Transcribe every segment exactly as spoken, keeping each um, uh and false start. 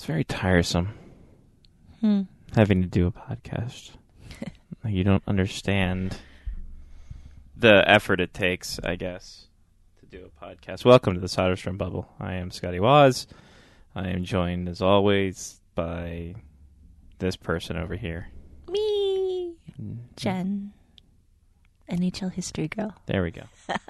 It's very tiresome Hmm. having to do a podcast. You don't understand the effort it takes, I guess, to do a podcast. Welcome to the Soderstrom Bubble. I am Scotty Waz. I am joined, as always, by this person over here. Me. Jen. N H L history girl. There we go.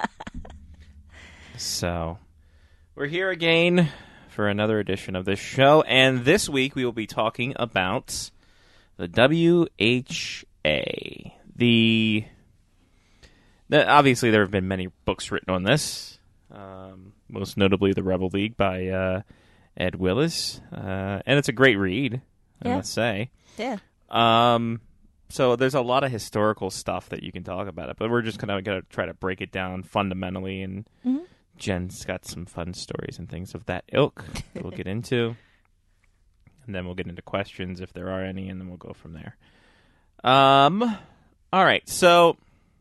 So, we're here again for another edition of this show, and this week we will be talking about the W H A. The, the obviously there have been many books written on this, um, most notably The Rebel League by uh, Ed Willis, uh, and it's a great read, I Yeah. must say. Yeah. Um, so there's a lot of historical stuff that you can talk about it, but we're just kind of going to try to break it down fundamentally, and Mm-hmm. Jen's got some fun stories and things of that ilk that we'll get into. And then we'll get into questions if there are any, and then we'll go from there. Um, all right, so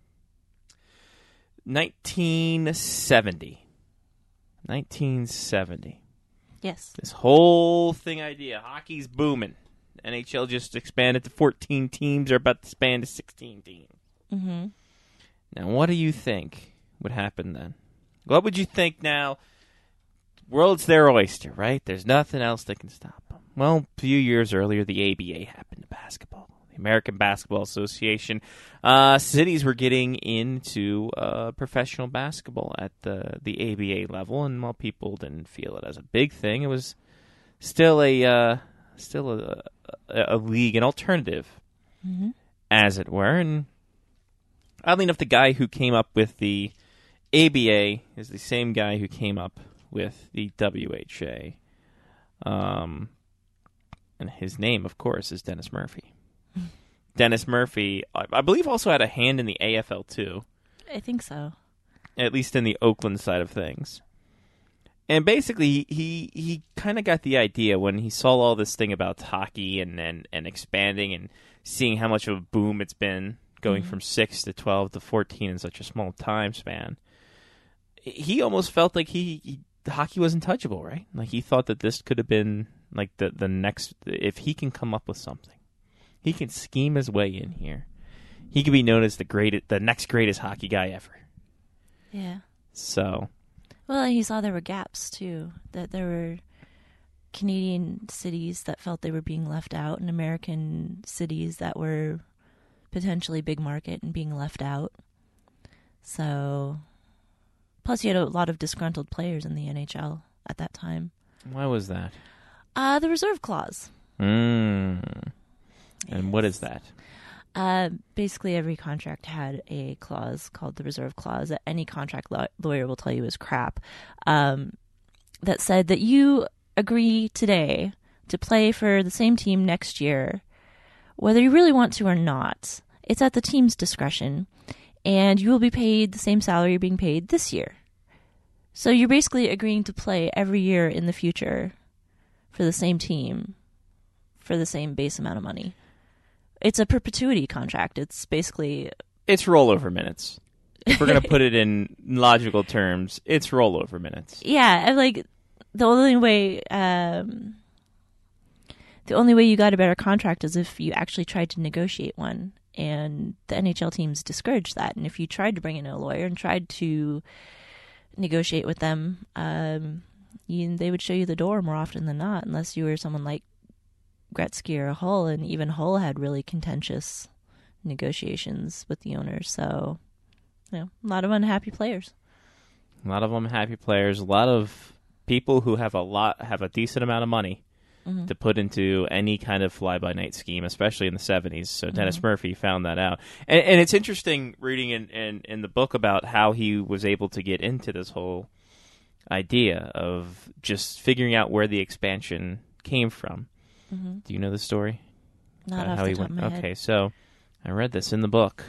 nineteen seventy. nineteen seventy. Yes. This whole thing idea, hockey's booming. N H L just expanded to fourteen teams. They're about to expand to sixteen teams. Mm-hmm. Now, what do you think would happen then? What would you think now? World's their oyster, right? There's nothing else that can stop them. Well, a few years earlier, the A B A happened to basketball. The American Basketball Association. Uh, cities were getting into uh, professional basketball at the, the A B A level, and while people didn't feel it as a big thing, it was still a uh, still a, a, a league, an alternative, Mm-hmm. as it were. And oddly enough, the guy who came up with the A B A is the same guy who came up with the W H A. Um, and his name, of course, is Dennis Murphy. Dennis Murphy, I, I believe, also had a hand in the A F L, too. I think so. At least in the Oakland side of things. And basically, he he kind of got the idea when he saw all this thing about hockey and, and, and expanding and seeing how much of a boom it's been, going Mm-hmm. from six to twelve to fourteen in such a small time span. He almost felt like he, he hockey was untouchable, right? Like he thought that this could have been like the, the next, if he can come up with something, he can scheme his way in here. He could be known as the greatest, the next greatest hockey guy ever. Yeah. So, Well, he saw there were gaps, too. That there were Canadian cities that felt they were being left out and American cities that were potentially big market and being left out. So, plus you had a lot of disgruntled players in the N H L at that time. why was that? Uh, the reserve clause. Mm. And what is that? Uh, basically, every contract had a clause called the reserve clause that any contract law- lawyer will tell you is crap. Um, that said that you agree today to play for the same team next year, whether you really want to or not. It's at the team's discretion, and you will be paid the same salary you're being paid this year. So you're basically agreeing to play every year in the future for the same team for the same base amount of money. It's a perpetuity contract. It's basically... It's rollover minutes. If we're going to put it in logical terms, it's rollover minutes. Yeah, and, like, the only way... Um, the only way you got a better contract is if you actually tried to negotiate one. And the N H L teams discouraged that. And if you tried to bring in a lawyer and tried to negotiate with them, um, you, they would show you the door more often than not, unless you were someone like Gretzky or Hull, and even Hull had really contentious negotiations with the owners. So, you know, a lot of unhappy players. A lot of them happy players. A lot of people who have a lot have a decent amount of money Mm-hmm. to put into any kind of fly-by-night scheme, especially in the seventies. So Dennis Mm-hmm. Murphy found that out. And, and it's interesting reading in, in, in the book about how he was able to get into this whole idea of just figuring out where the expansion came from. Mm-hmm. Do you know the story? Not About off how the he top went? of my Okay, head. so I read this in the book.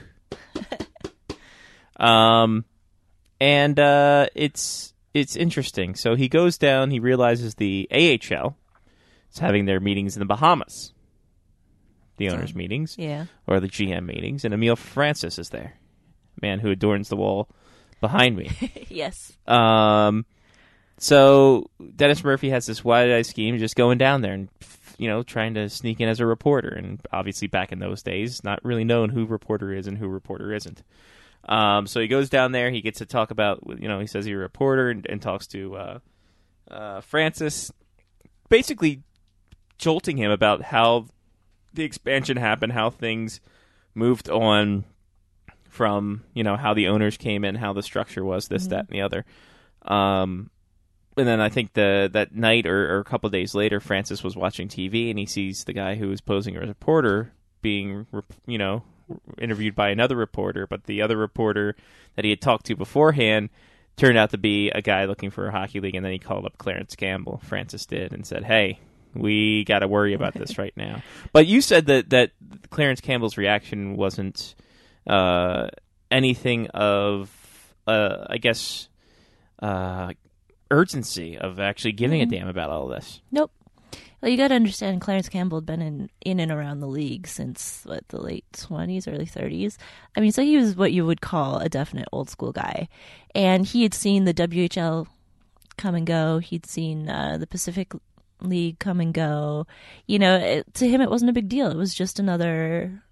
um, and uh, it's it's interesting. So he goes down. He realizes the A H L is having their meetings in the Bahamas. The owners' Oh. meetings, Yeah. or the G M meetings, and Emile Francis is there, man who adorns the wall behind me. Yes. Um, So Dennis Murphy has this wide-eyed scheme, just going down there and, you know, trying to sneak in as a reporter. And obviously, back in those days, not really knowing who reporter is and who reporter isn't. Um, so he goes down there. He gets to talk about, you know, he says he's a reporter and, and talks to uh, uh, Francis, basically jolting him about how the expansion happened, how things moved on from, you know, how the owners came in, how the structure was, this, mm-hmm. that, and the other. Um, and then I think the that night or, or a couple of days later, Francis was watching T V and he sees the guy who was posing as a reporter being, you know, interviewed by another reporter, but the other reporter that he had talked to beforehand turned out to be a guy looking for a hockey league, and then he called up Clarence Campbell, Francis did, and said, hey, we got to worry about this right now. But you said that, that Clarence Campbell's reaction wasn't uh, anything of, uh, I guess, uh, urgency of actually giving mm-hmm. a damn about all this. Nope. Well, you got to understand, Clarence Campbell had been in, in and around the league since, what, the late twenties, early thirties? I mean, so he was what you would call a definite old school guy. And he had seen the W H L come and go. He'd seen uh, the Pacific League come and go. You know, it, to him, it wasn't a big deal. It was just another,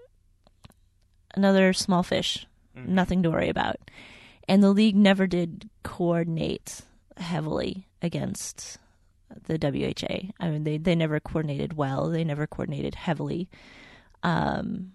another small fish, mm-hmm. nothing to worry about. And the league never did coordinate heavily against the W H A. I mean, they, they never coordinated well. They never coordinated heavily um,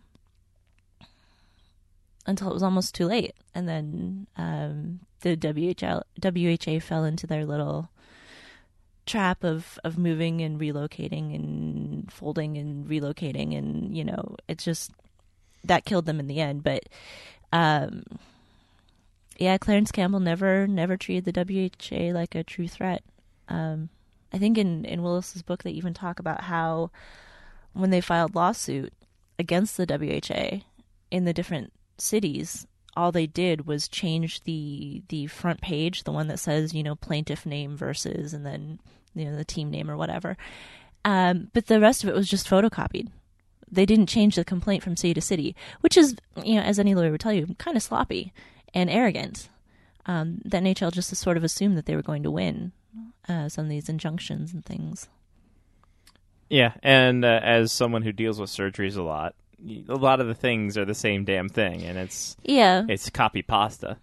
until it was almost too late. And then um, the W H L, W H A fell into their little trap of, of moving and relocating and folding and relocating. And, you know, it's just, that killed them in the end. But, um, yeah, Clarence Campbell never, never treated the W H A like a true threat. Um, I think in, in Willis's book they even talk about how when they filed lawsuit against the W H A in the different cities, all they did was change the the front page, the one that says, you know, plaintiff name versus, and then, you know, the team name or whatever. Um, but the rest of it was just photocopied. They didn't change the complaint from city to city, which is, you know, as any lawyer would tell you, kind of sloppy and arrogant. Um, the N H L just sort of assumed that they were going to win uh, some of these injunctions and things. Yeah, and uh, as someone who deals with surgeries a lot, a lot of the things are the same damn thing, and it's yeah, it's copy pasta.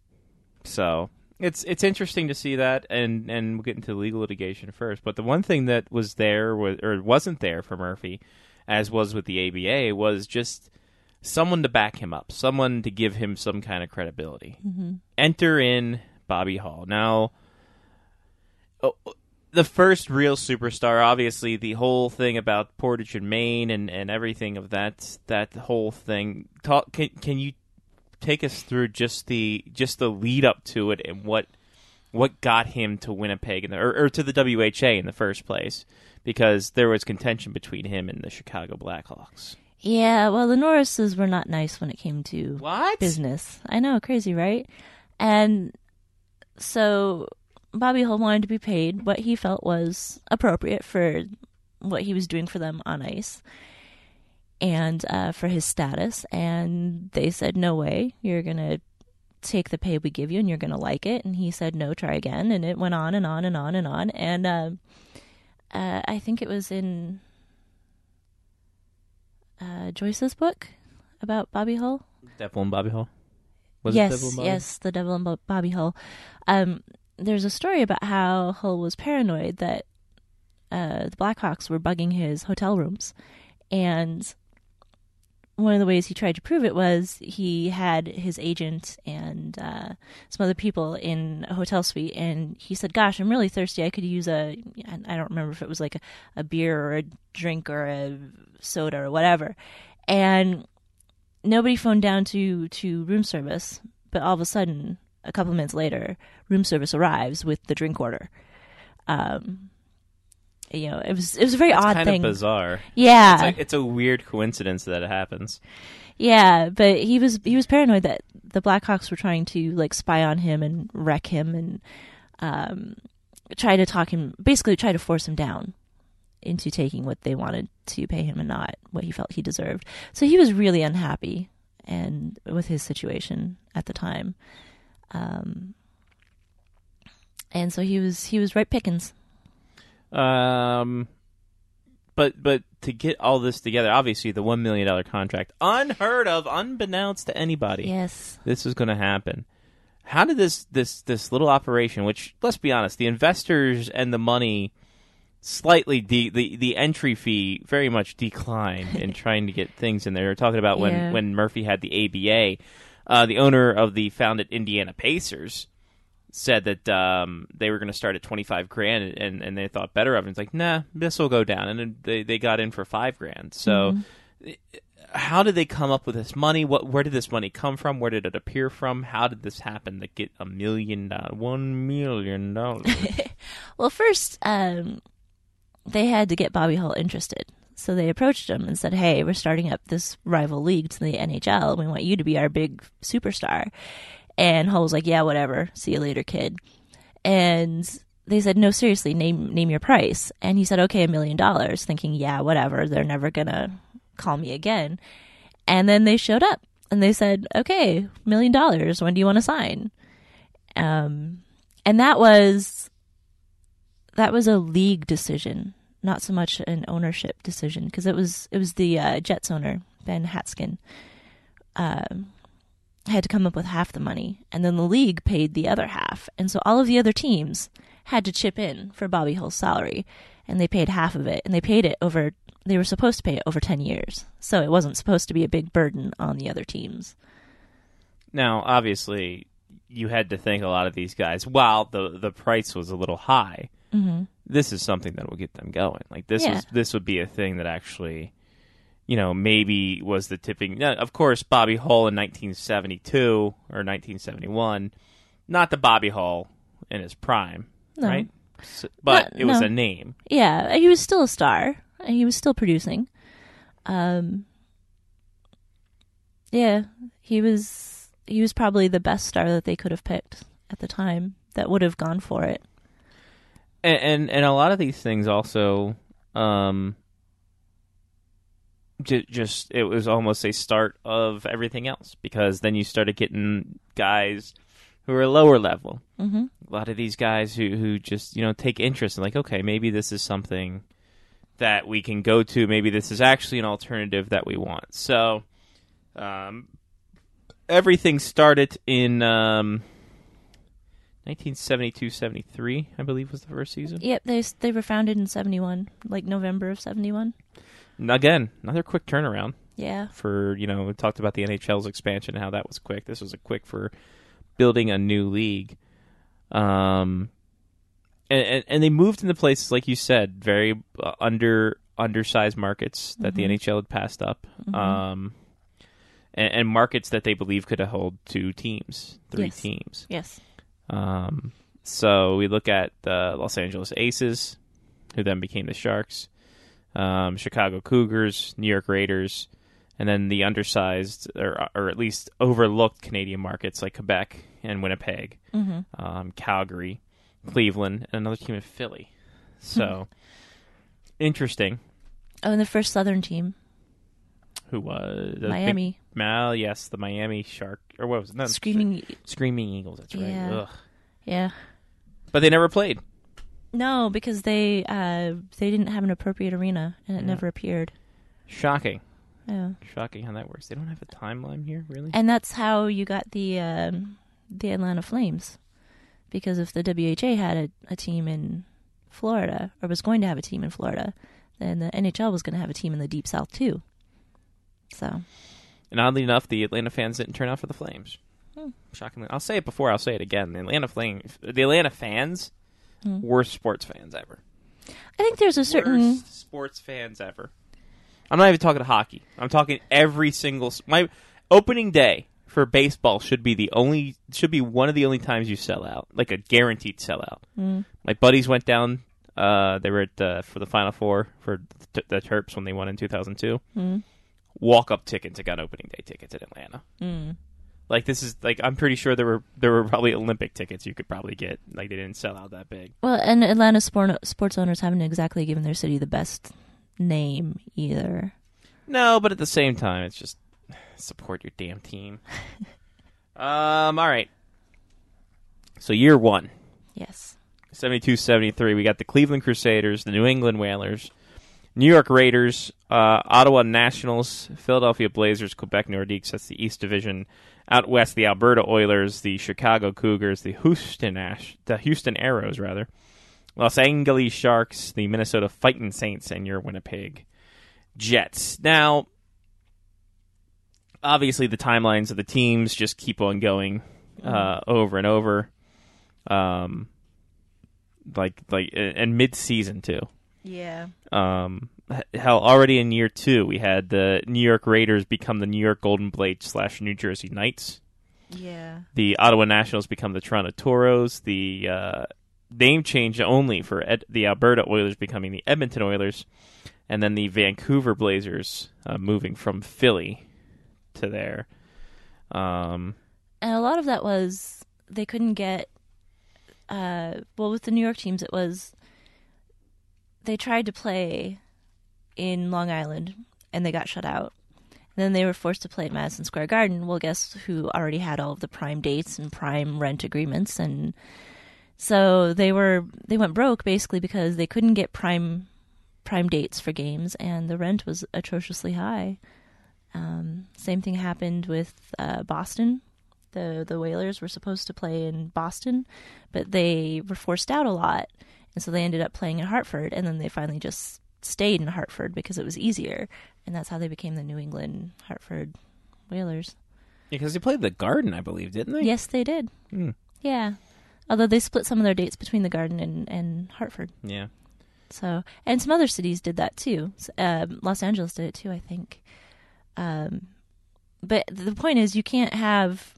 So it's it's interesting to see that, and, and we'll get into legal litigation first. But the one thing that was there was, or wasn't there for Murphy, as was with the A B A, was just someone to back him up, someone to give him some kind of credibility. Mm-hmm. Enter in Bobby Hull. Now, oh, the first real superstar, obviously, the whole thing about Portage and Maine and, and everything of that that whole thing. Talk, can can you take us through just the just the lead up to it and what what got him to Winnipeg in the, or, or to the W H A in the first place? Because there was contention between him and the Chicago Blackhawks. Yeah, well, the Norrises were not nice when it came to what? business. I know, crazy, right? And so Bobby Hull wanted to be paid what he felt was appropriate for what he was doing for them on ice and uh, for his status. And they said, no way, you're going to take the pay we give you and you're going to like it. And he said, no, try again. And it went on and on and on and on. And uh, uh, I think it was in uh, Joyce's book about Bobby Hull. Devil and Bobby Hull? Was yes, it Devil and Bobby? yes, the Devil and Bo- Bobby Hull. Um, there's a story about how Hull was paranoid that uh, the Blackhawks were bugging his hotel rooms. And one of the ways he tried to prove it was he had his agent and uh, some other people in a hotel suite. And he said, gosh, I'm really thirsty. I could use a, I don't remember if it was like a, a beer or a drink or a soda or whatever. And nobody phoned down to, to room service. But all of a sudden, a couple minutes later, room service arrives with the drink order. Um, you know, it was it was a very it's odd kind thing. Kind of bizarre. Yeah, it's, like, it's a weird coincidence that it happens. Yeah, but he was he was paranoid that the Blackhawks were trying to like spy on him and wreck him and um, try to talk him, basically try to force him down into taking what they wanted to pay him and not what he felt he deserved. So he was really unhappy and with his situation at the time. Um, And so he was he was right pickings. Um, but but to get all this together, obviously the one million dollar contract, unheard of, unbeknownst to anybody. Yes. This was going to happen. How did this this this little operation, which let's be honest, the investors and the money slightly de- the the entry fee very much declined in trying to get things in there. We're talking about when Yeah. when Murphy had the A B A, uh, the owner of the founded Indiana Pacers said that um, they were going to start at twenty-five grand, and, and they thought better of it. It's like, nah, this will go down, and then they they got in for five grand. So. Mm-hmm. How did they come up with this money? What, where did this money come from? Where did it appear from? How did this happen to get a million dollars, one million dollars? Well, first, um, they had to get Bobby Hull interested. So they approached him and said, hey, we're starting up this rival league to the N H L. We want you to be our big superstar. And Hull was like, yeah, whatever. See you later, kid. And they said, no, seriously, name name your price. And he said, okay, a million dollars, thinking, yeah, whatever. They're never going to call me again. And then they showed up and they said, okay, million dollars. When do you want to sign? Um, and that was, that was a league decision, not so much an ownership decision. Cause it was, it was the uh, Jets owner, Ben Hatskin, um, had to come up with half the money, and then the league paid the other half. And so all of the other teams had to chip in for Bobby Hull's salary, and they paid half of it, and they paid it over, they were supposed to pay it over ten years. So it wasn't supposed to be a big burden on the other teams. Now, obviously, you had to thank a lot of these guys. While the the price was a little high, Mm-hmm. this is something that will get them going. Like this Yeah. was this would be a thing that actually, you know, maybe was the tipping. Now, of course, Bobby Hull in nineteen seventy-two or nineteen seventy-one, not the Bobby Hull in his prime, No. right? So, but Not- it was no. a name. Yeah, he was still a star, and he was still producing. Um, yeah, he was he was probably the best star that they could have picked at the time that would have gone for it. And, and and a lot of these things also, um, j- just it was almost a start of everything else, because then you started getting guys who are lower level. Mm-hmm. A lot of these guys who who just you know take interest in, like, okay, maybe this is something that we can go to. Maybe this is actually an alternative that we want. So, um, everything started in um. nineteen seventy-two seventy-three, I believe, was the first season. Yep, they they were founded in seventy-one, like November of seventy-one. And again, another quick turnaround Yeah. for, you know, we talked about the N H L's expansion and how that was quick. This was a quick for building a new league. Um, and, and, and they moved into places, like you said, very uh, under undersized markets that the Mhm. N H L had passed up. Mhm. Um, and, and markets that they believe could hold two teams, three Yes. teams. Yes. Um, so we look at the Los Angeles Aces, who then became the Sharks, um, Chicago Cougars, New York Raiders, and then the undersized, or, or at least overlooked Canadian markets like Quebec and Winnipeg, Mm-hmm. um, Calgary, Cleveland, and another team in Philly. So, interesting. Oh, and the first Southern team, Who was the Miami, Big, Mal, yes, the Miami Shark, or what was it? No, Screaming. Screaming Eagles, that's right. Yeah. Ugh. Yeah. But they never played. No, because they uh they didn't have an appropriate arena, and it Yeah. never appeared. Shocking. Yeah. Shocking how that works. They don't have a timeline here, really? And that's how you got the um, the Atlanta Flames, because if the W H A had a, a team in Florida, or was going to have a team in Florida, then the N H L was going to have a team in the Deep South too. So, And oddly enough, the Atlanta fans didn't turn out for the Flames. Hmm. Shockingly. I'll say it before, I'll say it again. The Atlanta Flames, the Atlanta fans, Hmm. worst sports fans ever. I think there's a certain Worst sports fans ever. I'm not even talking hockey. I'm talking every single... s- My opening day for baseball should be the only... Should be one of the only times you sell out. Like a guaranteed sellout. Mm. My buddies went down... Uh, they were at uh, for the Final Four for t- the Terps when they won in two thousand two. Mm. Walk-up tickets. I got opening day tickets in Atlanta. Mm. Like, this is, like, I'm pretty sure there were there were probably Olympic tickets you could probably get. Like, they didn't sell out that big. Well, and Atlanta sport, sports owners haven't exactly given their city the best name either. No, but at the same time, it's just support your damn team. um, all right. So, year one. Yes. seventy-two seventy-three, we got the Cleveland Crusaders, the New England Whalers, New York Raiders, uh, Ottawa Nationals, Philadelphia Blazers, Quebec Nordiques, that's the East Division. Out west, the Alberta Oilers, the Chicago Cougars, the Houston Ash, the Houston Aeros, rather. Los Angeles Sharks, the Minnesota Fighting Saints, and your Winnipeg Jets. Now, obviously, the timelines of the teams just keep on going uh, over and over. Um, like like and mid-season too. Yeah. Um, hell, already in year two, we had the New York Raiders become the New York Golden Blades slash New Jersey Knights. Yeah. The Ottawa Nationals become the Toronto Toros. The uh, name change only for Ed- the Alberta Oilers becoming the Edmonton Oilers, and then the Vancouver Blazers uh, moving from Philly to there. Um, and a lot of that was they couldn't get. Uh, well, with the New York teams, it was. They tried to play in Long Island, and they got shut out. And then they were forced to play at Madison Square Garden. Well, guess who already had all of the prime dates and prime rent agreements, and so they were they went broke basically because they couldn't get prime prime dates for games, and the rent was atrociously high. Um, same thing happened with uh, Boston. The the Whalers were supposed to play in Boston, but they were forced out a lot. And so they ended up playing in Hartford, and then they finally just stayed in Hartford because it was easier. And that's how they became the New England Hartford Whalers. Yeah, because they played the Garden, I believe, didn't they? Yes, they did. Hmm. Yeah. Although they split some of their dates between the Garden and, and Hartford. Yeah. So, and some other cities did that too. Um, Los Angeles did it too, I think. Um, but the point is, you can't have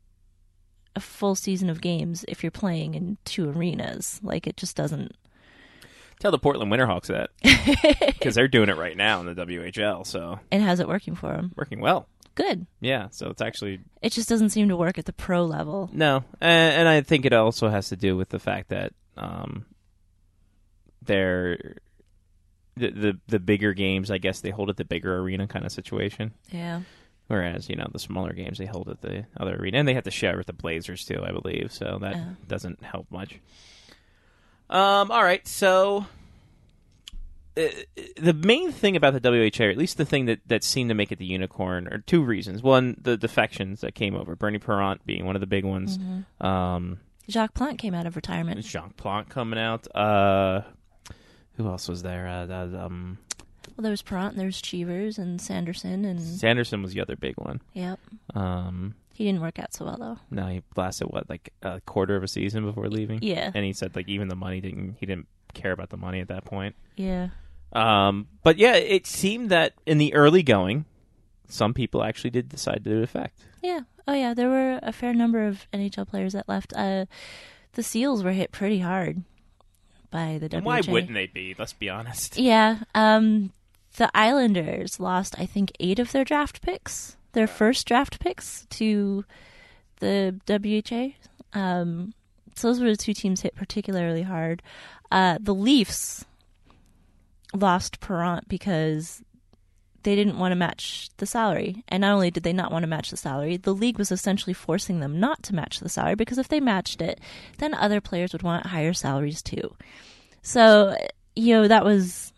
a full season of games if you're playing in two arenas. Like, it just doesn't. Tell the Portland Winterhawks that, because they're doing it right now in the W H L. So, and how's it working for them? Working well. Good. Yeah. So it's actually. It just doesn't seem to work at the pro level. No, and, and I think it also has to do with the fact that um, they're the, the the bigger games. I guess they hold at the bigger arena kind of situation. Yeah. Whereas, you know, the smaller games, they hold at the other arena. And they have to share with the Blazers, too, I believe. So that uh. doesn't help much. Um, all right, so uh, the main thing about the W H A, or at least the thing that, that seemed to make it the unicorn, are two reasons. One, the defections that came over. Bernie Parent being one of the big ones. Mm-hmm. Um, Jacques Plante came out of retirement. Jacques Plante coming out. Uh, who else was there? Uh, um... Well, there was Perrant, and there was Cheevers, and Sanderson, and Sanderson was the other big one. Yep. Um, he didn't work out so well, though. No, he lasted what, like a quarter of a season before leaving. Yeah. And he said like even the money didn't. He didn't care about the money at that point. Yeah. Um, but yeah, it seemed that in the early going, some people actually did decide to defect. Yeah. Oh yeah, there were a fair number of N H L players that left. Uh, the Seals were hit pretty hard by the W H A. And why wouldn't they be? Let's be honest. Yeah. Um. The Islanders lost, I think, eight of their draft picks, their first draft picks, to the W H A. Um, so those were the two teams hit particularly hard. Uh, the Leafs lost Perrant because they didn't want to match the salary. And not only did they not want to match the salary, the league was essentially forcing them not to match the salary, because if they matched it, then other players would want higher salaries too. So, you know, that was...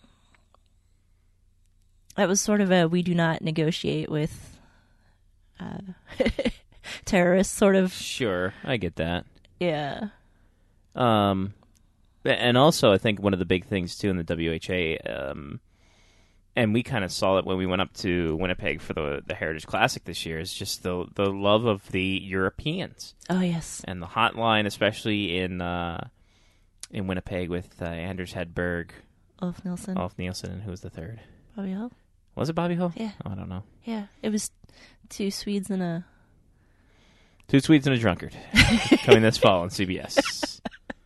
That was sort of a we do not negotiate with uh, terrorists sort of. Sure, I get that. Yeah. Um, and also I think one of the big things too in the W H A, um, and we kind of saw it when we went up to Winnipeg for the the Heritage Classic this year, is just the the love of the Europeans. Oh yes. And the hotline, especially in uh, in Winnipeg with uh, Anders Hedberg, Ulf Nielsen, Ulf Nielsen, and who was the third? Bobby Hull. Was it Bobby Hull? Yeah. Oh, I don't know. Yeah, it was two Swedes and a... Two Swedes and a drunkard. Coming this fall on C B S.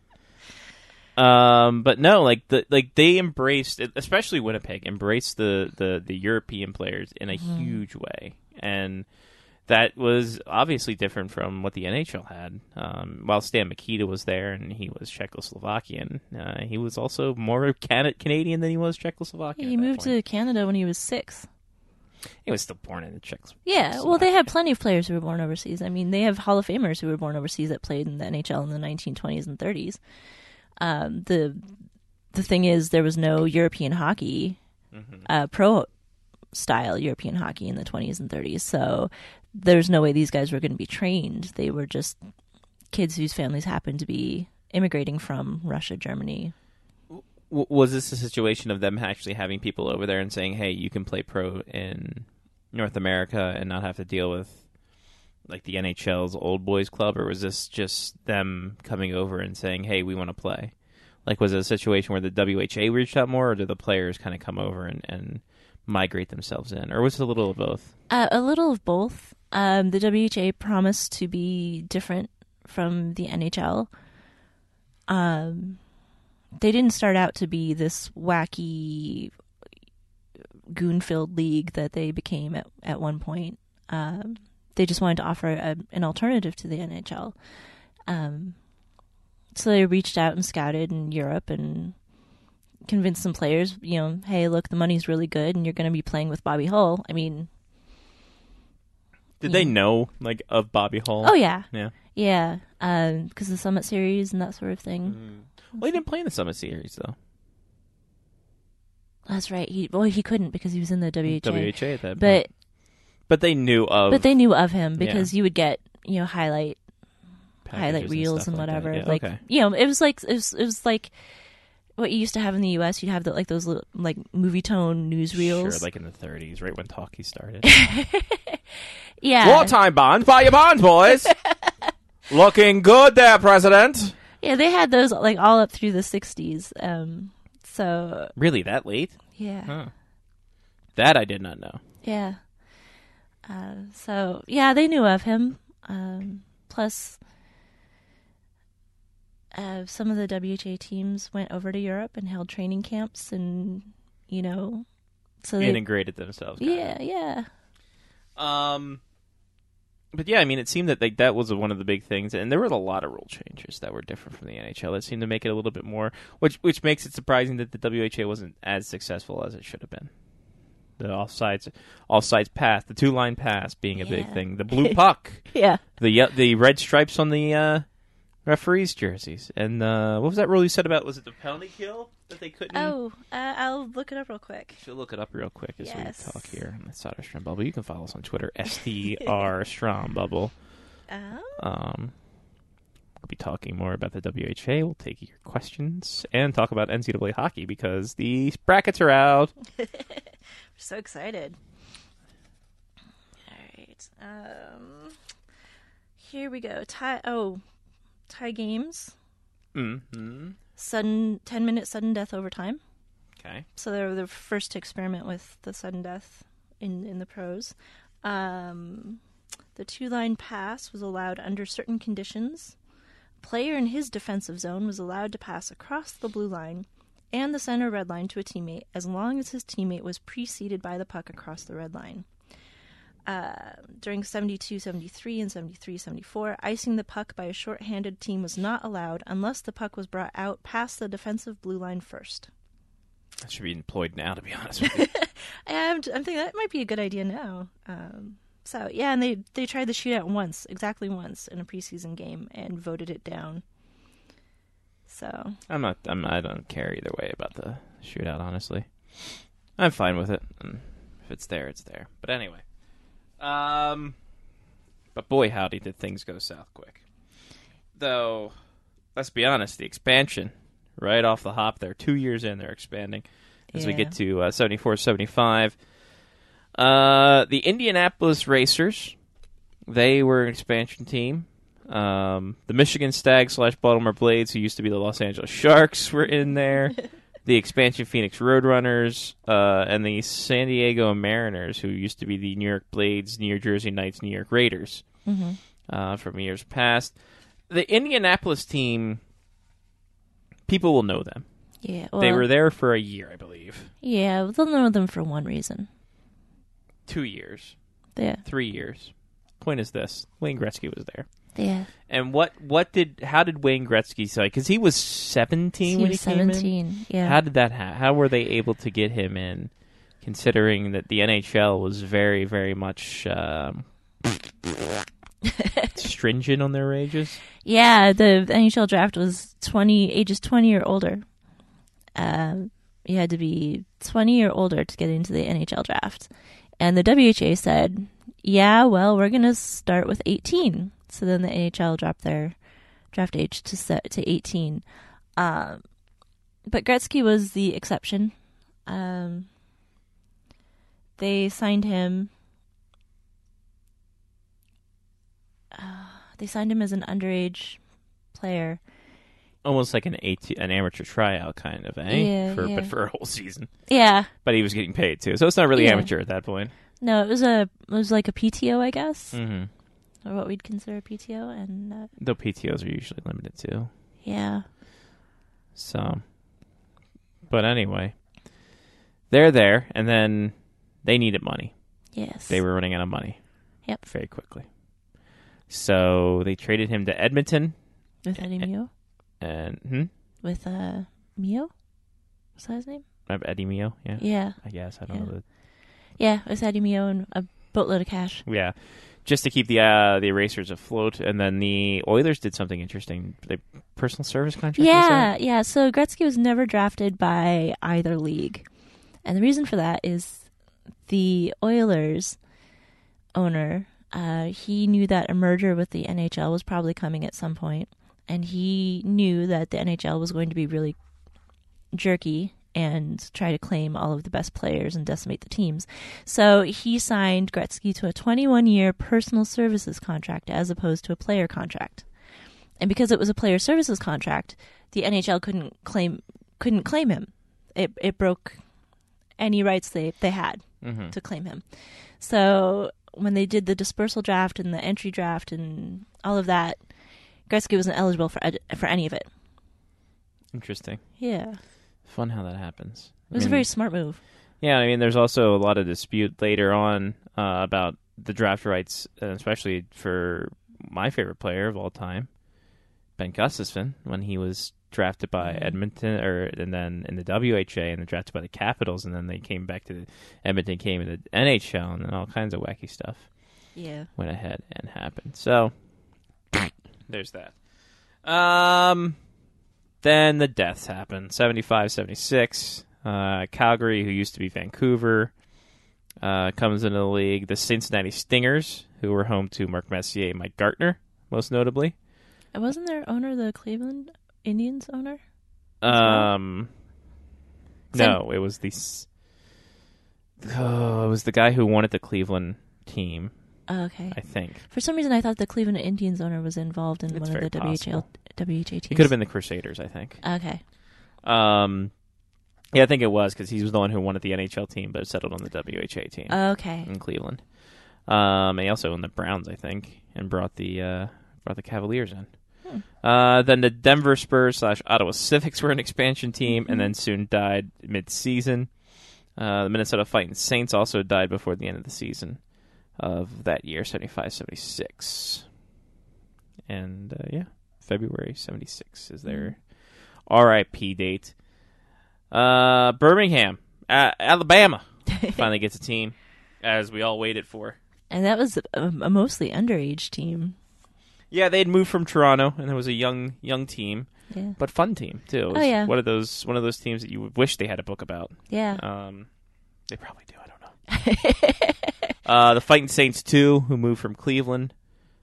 um, but no, like the like they embraced, especially Winnipeg, embraced the, the, the European players in a mm-hmm. huge way. And that was obviously different from what the N H L had. Um, while Stan Mikita was there and he was Czechoslovakian, uh, he was also more Can- Canadian than he was Czechoslovakian. Yeah, he moved to Canada when he was six. He was still born in Czechoslovakia. Yeah, well, they have plenty of players who were born overseas. I mean, they have Hall of Famers who were born overseas that played in the N H L in the nineteen twenties and thirties. Um, the the thing is, there was no European hockey, Mm-hmm. uh, pro style European hockey in the twenties and thirties. So there's no way these guys were going to be trained. They were just kids whose families happened to be immigrating from Russia, Germany. W- was this a situation of them actually having people over there and saying, hey, you can play pro in North America and not have to deal with like the N H L's old boys club? Or was this just them coming over and saying, hey, we want to play? Like, was it a situation where the W H A reached out more, or did the players kind of come over and, and migrate themselves in? Or was it a little of both? Uh, a little of both. Um, the W H A promised to be different from the N H L. Um, they didn't start out to be this wacky, goon-filled league that they became at, at one point. Um, they just wanted to offer a, an alternative to the N H L. Um, so they reached out and scouted in Europe and convinced some players, you know, hey, look, the money's really good and you're going to be playing with Bobby Hull. I mean... Did yeah. they know, like, of Bobby Hull? Oh, yeah. Yeah. Yeah, because um, the Summit Series and that sort of thing. Mm. Well, he didn't play in the Summit Series, though. That's right. He well, he couldn't because he was in the W H A. W H A at that but, point. But they knew of... But they knew of him because Yeah. you would get, you know, highlight highlight packages reels stuff and like that. whatever. Yeah, like, okay. you know, it was like, it was, it was like what you used to have in the U S. You'd have the, like those little, like movie tone news reels. Sure, like in the thirties, right when talkie started. Yeah. Wartime bonds, buy your bonds, boys. Looking good there, President. Yeah, they had those like all up through the sixties. Um, so Really, that late? yeah, Huh. That I did not know. yeah. Uh, so yeah, they knew of him. Um, plus, uh, some of the W H A teams went over to Europe and held training camps, and you know, so they Integrated themselves. kinda. yeah, yeah. Um, but yeah, I mean, it seemed that like that was one of the big things, and there were a lot of rule changes that were different from the N H L. That seemed to make it a little bit more, which which makes it surprising that the W H A wasn't as successful as it should have been. The offsides, offsides pass, the two line pass being a big Yeah. thing. The blue puck, Yeah. the ye- the red stripes on the uh, referees' jerseys, and uh, what was that rule you said about? Was it the penalty kill that they couldn't? Oh, uh, I'll look it up real quick. Should look it up real quick as Yes. we talk here on the Sutter Strom Bubble. You can follow us on Twitter, S T R Strom Bubble. Oh. Um, we'll be talking more about the W H A. We'll take your questions and talk about N C double A hockey because the brackets are out. So excited. All right. Um, here we go. Tie. Oh, tie games. Mm-hmm. Sudden ten minute sudden death overtime. Okay. So they were the first to experiment with the sudden death in in the pros. Um, the two line pass was allowed under certain conditions. Player in his defensive zone was allowed to pass across the blue line and the center red line to a teammate as long as his teammate was preceded by the puck across the red line. Uh, during seventy-two seventy-three and seventy-three seventy-four, icing the puck by a short-handed team was not allowed unless the puck was brought out past the defensive blue line first. That should be employed now, to be honest with you. I'm, I'm thinking that might be a good idea now. Um, so, yeah, and they, they tried the shootout once, exactly once, in a preseason game and voted it down. So I'm not. I'm. I don't care either way about the shootout. Honestly, I'm fine with it. And if it's there, it's there. But anyway, um, but boy, howdy, did things go south quick. Though, let's be honest, the expansion right off the hop. They're two years in. They're expanding as we Yeah. get to uh, seventy-four seventy-five. Uh, the Indianapolis Racers, they were an expansion team. Um, the Michigan Stags slash Baltimore Blades, who used to be the Los Angeles Sharks, were in there. The expansion Phoenix Roadrunners, uh, and the San Diego Mariners, who used to be the New York Blades, New Jersey Knights, New York Raiders, mm-hmm. uh, from years past. The Indianapolis team, people will know them. yeah, well, They were there for a year, I believe. Yeah, they'll know them for one reason. Two years. Yeah, Three years. Point is this. Wayne Gretzky was there. yeah. And what, what did how did Wayne Gretzky say? Because he was seventeen He when was he came in. seventeen. Yeah. How did that happen? How were they able to get him in, considering that the N H L was very, very much um, stringent on their ages. Yeah, the N H L draft was twenty ages twenty or older. Um, you had to be twenty or older to get into the N H L draft. And the W H A said, yeah, well, we're going to start with eighteen. So then the N H L dropped their draft age to set to eighteen. Um, but Gretzky was the exception. Um, they signed him. Uh, they signed him as an underage player. Almost like an eighteen, an amateur tryout kind of, eh? Yeah, for, yeah. But for a whole season. Yeah. But he was getting paid too, so it's not really Yeah. amateur at that point. No, it was a it was like a P T O, I guess, Mm-hmm. or what we'd consider a P T O, and uh, Though P T Os are usually limited too. yeah. So, but anyway, they're there, and then they needed money. Yes. They were running out of money. Yep. Very quickly. So they traded him to Edmonton. With Eddie Mio. And hmm? With uh Mio. Was that his name? Uh, Eddie Mio. Yeah. Yeah. I guess I don't Yeah. know the. Yeah, it was Eddie Mio and a boatload of cash. Yeah, just to keep the uh, the Erasers afloat, and then the Oilers did something interesting. They personal service contract. was Yeah, that? yeah. So Gretzky was never drafted by either league, and the reason for that is the Oilers owner. Uh, he knew that a merger with the N H L was probably coming at some point, and he knew that the N H L was going to be really jerky and try to claim all of the best players and decimate the teams. So he signed Gretzky to a twenty-one year personal services contract as opposed to a player contract. And because it was a player services contract, the N H L couldn't claim couldn't claim him. It it broke any rights they, they had Mm-hmm. to claim him. So when they did the dispersal draft and the entry draft and all of that, Gretzky wasn't eligible for ed- for any of it. Interesting. Yeah. Fun how that happens. It was I a mean, very smart move. Yeah, I mean, there's also a lot of dispute later on uh, about the draft rights, uh, especially for my favorite player of all time, Ben Gustafson, when he was drafted by Edmonton, or and then in the W H A, and then drafted by the Capitals, and then they came back to the Edmonton, came in the N H L, and then all kinds of wacky stuff Yeah. went ahead and happened. So there's that. Um, then the deaths happened. seventy-five seventy-six. Uh, Calgary, who used to be Vancouver, uh, comes into the league. The Cincinnati Stingers, who were home to Mark Messier and Mike Gartner, most notably. And wasn't their owner the Cleveland Indians owner? well? Um, Same- no, it was the s- oh, it was the guy who wanted the Cleveland team, Oh, okay. I think. For some reason, I thought the Cleveland Indians owner was involved in It's one of very the W H L possible. W H A teams. It could have been the Crusaders, I think. Okay. Um, yeah, I think it was because he was the one who wanted the N H L team, but settled on the W H A team Okay. in Cleveland. Um, and he also owned the Browns, I think, and brought the uh, brought the Cavaliers in. Hmm. Uh, then the Denver Spurs slash Ottawa Civics were an expansion team, and then soon died mid-season. Uh, the Minnesota Fighting Saints also died before the end of the season of that year, seventy-five seventy-six. And, uh, yeah, February seventy-six is their R I P date. Uh, Birmingham, uh, Alabama, finally gets a team, as we all waited for. And that was a, a mostly underage team. Yeah, they had moved from Toronto, and it was a young, young team, Yeah. but fun team too. It was Oh, yeah. one of those, one of those teams that you would wish they had a book about. Yeah. Um, they probably do. I don't know. uh, the Fighting Saints two, who moved from Cleveland,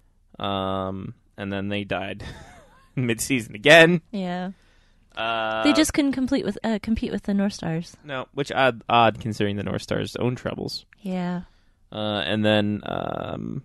um, and then they died mid-season again. Yeah. Uh, They just couldn't complete with uh, compete with the North Stars. no, which odd, odd considering the North Stars' own troubles. Yeah. Uh, and then um,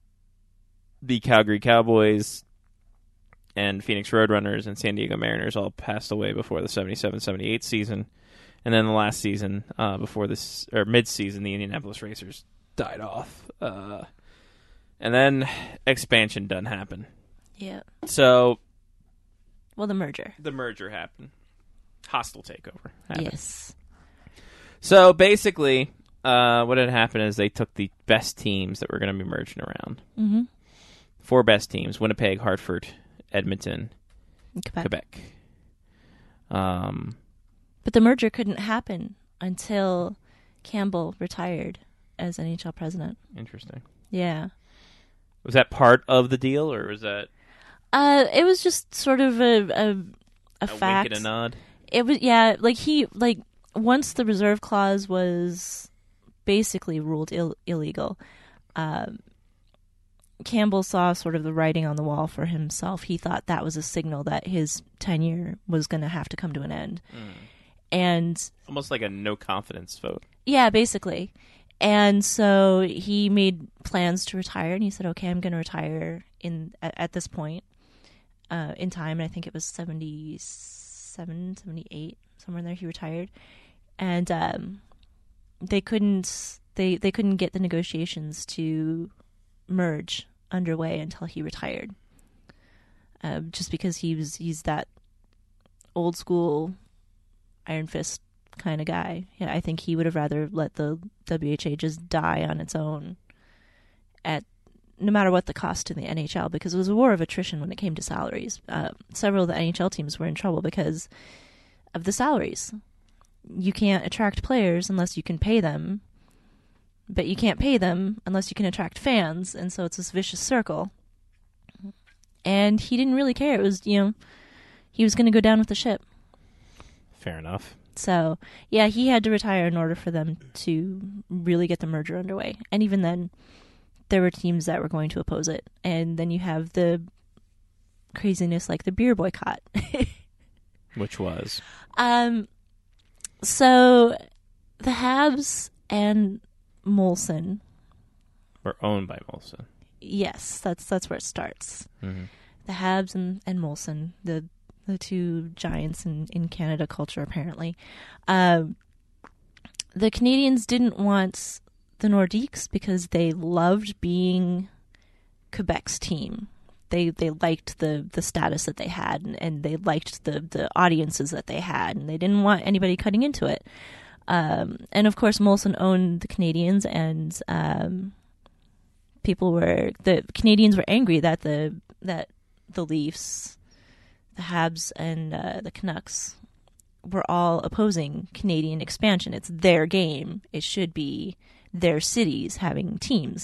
the Calgary Cowboys and Phoenix Roadrunners and San Diego Mariners all passed away before the seventy-seven seventy-eight season. And then the last season, uh, before this, or mid-season, the Indianapolis Racers died off. Uh, and then expansion done happen. Yeah. So Well, the merger. the merger happened. Hostile takeover happened. Yes. So basically, uh, what had happened is they took the best teams that were going to be merging around. Mm-hmm. Four best teams: Winnipeg, Hartford, Edmonton, Quebec. Quebec. Um, But the merger couldn't happen until Campbell retired as N H L president. interesting. Yeah. Was that part of the deal, or was that Uh, it was just sort of a a, a, a fact. wink and a nod? It was yeah, like he like once the reserve clause was basically ruled Ill- illegal. Um, Campbell saw sort of the writing on the wall for himself. He thought that was a signal that his tenure was going to have to come to an end. Mm. And Almost like a no confidence vote. yeah, basically. And so he made plans to retire, and he said, "Okay, I'm going to retire in at, at this point uh, in time." And I think it was seventy-seven, seventy-eight, somewhere in there. He retired, and um, they couldn't they they couldn't get the negotiations to merge underway until he retired, uh, just because he was he's that old school Iron Fist kind of guy. Yeah, I think he would have rather let the W H A just die on its own, at no matter what the cost to the N H L, because it was a war of attrition when it came to salaries. Uh, several of the N H L teams were in trouble because of the salaries. You can't attract players unless you can pay them, but you can't pay them unless you can attract fans, and so it's this vicious circle. And he didn't really care. It was, you know, he was going to go down with the ship. Fair enough. So, yeah, he had to retire in order for them to really get the merger underway. And even then, there were teams that were going to oppose it. And then you have the craziness like the beer boycott. Which was? Um, so, the Habs and Molson. Were owned by Molson. Yes, that's that's where it starts. Mm-hmm. The Habs and, and Molson, the the two giants in, in Canada culture, apparently. Um, the Canadians didn't want the Nordiques because they loved being Quebec's team. They they liked the, the status that they had, and, and they liked the, the audiences that they had, and they didn't want anybody cutting into it. Um, and of course, Molson owned the Canadians, and um, people were the Canadians were angry that the that the Leafs, the Habs, and uh, the Canucks were all opposing Canadian expansion. It's their game. It should be their cities having teams.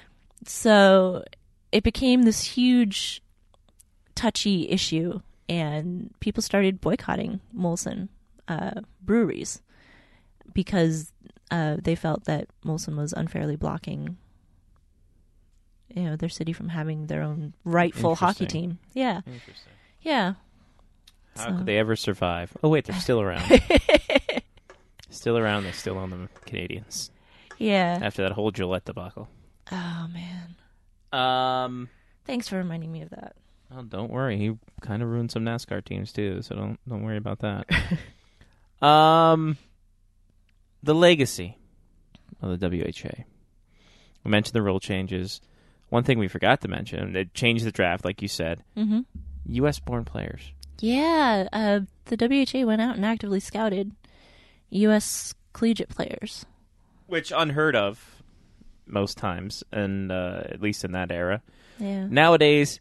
So it became this huge, touchy issue, and people started boycotting Molson uh, breweries because uh, they felt that Molson was unfairly blocking, you know, their city from having their own rightful hockey team. Yeah. Interesting. Yeah. How So. could they ever survive? Oh, wait, they're still around. Still around. They still own the Canadians. Yeah. After that whole Gillette debacle. Oh, man. Um. Thanks for reminding me of that. Well, don't worry. He kind of ruined some NASCAR teams too, so don't don't worry about that. um, the legacy of the W H A. We mentioned the rule changes. One thing we forgot to mention: they changed the draft, like you said. Mm-hmm. U S born players. Yeah, uh, the W H A went out and actively scouted U S collegiate players. Which unheard of most times, and uh, at least in that era. Yeah. Nowadays,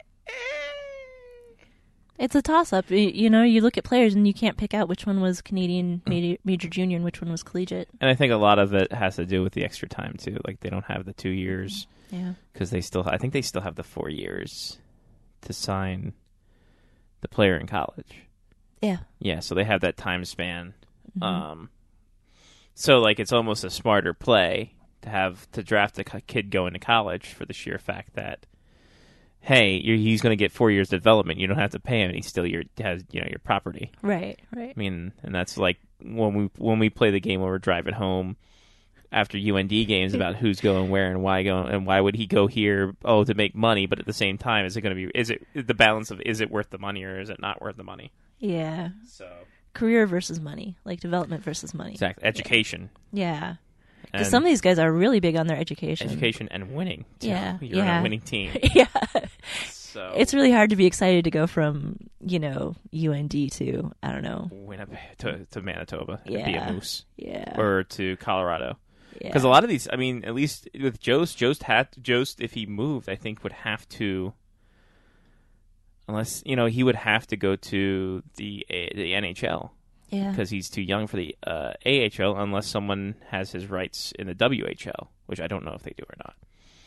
It's a toss-up. You, you know, you look at players and you can't pick out which one was Canadian major, major junior and which one was collegiate. and I think a lot of it has to do with the extra time too. Like they don't have the two years Yeah. because they still. I think they still have the four years to sign the player in college. Yeah. Yeah, so they have that time span. Mm-hmm. Um, so like it's almost a smarter play to have to draft a kid going to college for the sheer fact that, hey, you're, he's going to get four years development. You don't have to pay him. And he's still your has you know your property. Right. Right. I mean, and that's like when we when we play the game when we're driving home after U N D games about who's going where and why going and why would he go here? Oh, to make money, but at the same time, is it going to be is it the balance of is it worth the money or is it not worth the money? Yeah. So Career versus money, like development versus money. exactly, education. Yeah. And Because some of these guys are really big on their education. education and winning. Too. Yeah, You're yeah. on a winning team. Yeah. So It's really hard to be excited to go from, you know, U N D to, I don't know. Winnipeg to, to Manitoba and Yeah. be a Moose. Yeah. Or to Colorado. Yeah. Because a lot of these, I mean, at least with Jost, Jost had Jost, if he moved, I think would have to, unless you know, he would have to go to the the N H L Yeah. because he's too young for the uh, A H L, unless someone has his rights in the W H L, which I don't know if they do or not.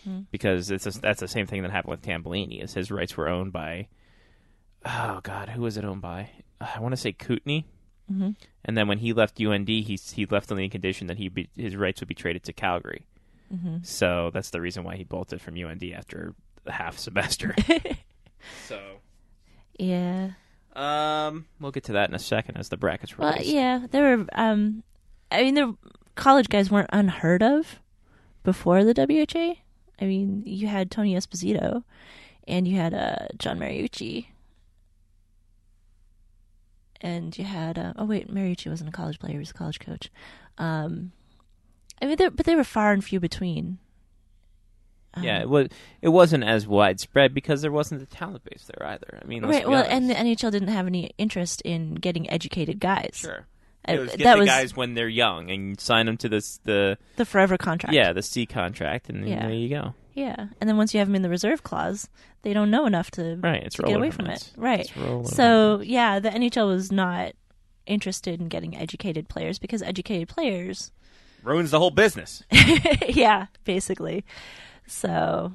Mm-hmm. because it's a, that's the same thing that happened with Tambellini. Is his rights were owned by, oh God, who was it owned by? I want to say Kootenay. Mm-hmm. And then when he left U N D, he he left on the condition that he be, his rights would be traded to Calgary. Mm-hmm. So that's the reason why he bolted from U N D after a half semester. so yeah, um, we'll get to that in a second as the brackets well, release. yeah, there were. Um, I mean, the college guys weren't unheard of before the W H A. I mean, you had Tony Esposito, and you had uh, John Mariucci. And you had, uh, oh wait, Mariucci wasn't a college player; he was a college coach. Um, I mean, but they were far and few between. Um, Yeah, it was. It wasn't as widespread because there wasn't the talent base there either. I mean, let's right. be Well, honest. and the N H L didn't have any interest in getting educated guys. Sure, Uh, it was get that the was guys when they're young and sign them to this the the forever contract. yeah the C contract, and Yeah. there you go. Yeah, and then once you have them in the reserve clause, they don't know enough to, Right, it's to get roller away from limits. it. Right. It's roller So limits. yeah, the N H L was not interested in getting educated players because educated players, ruins the whole business. yeah, basically. So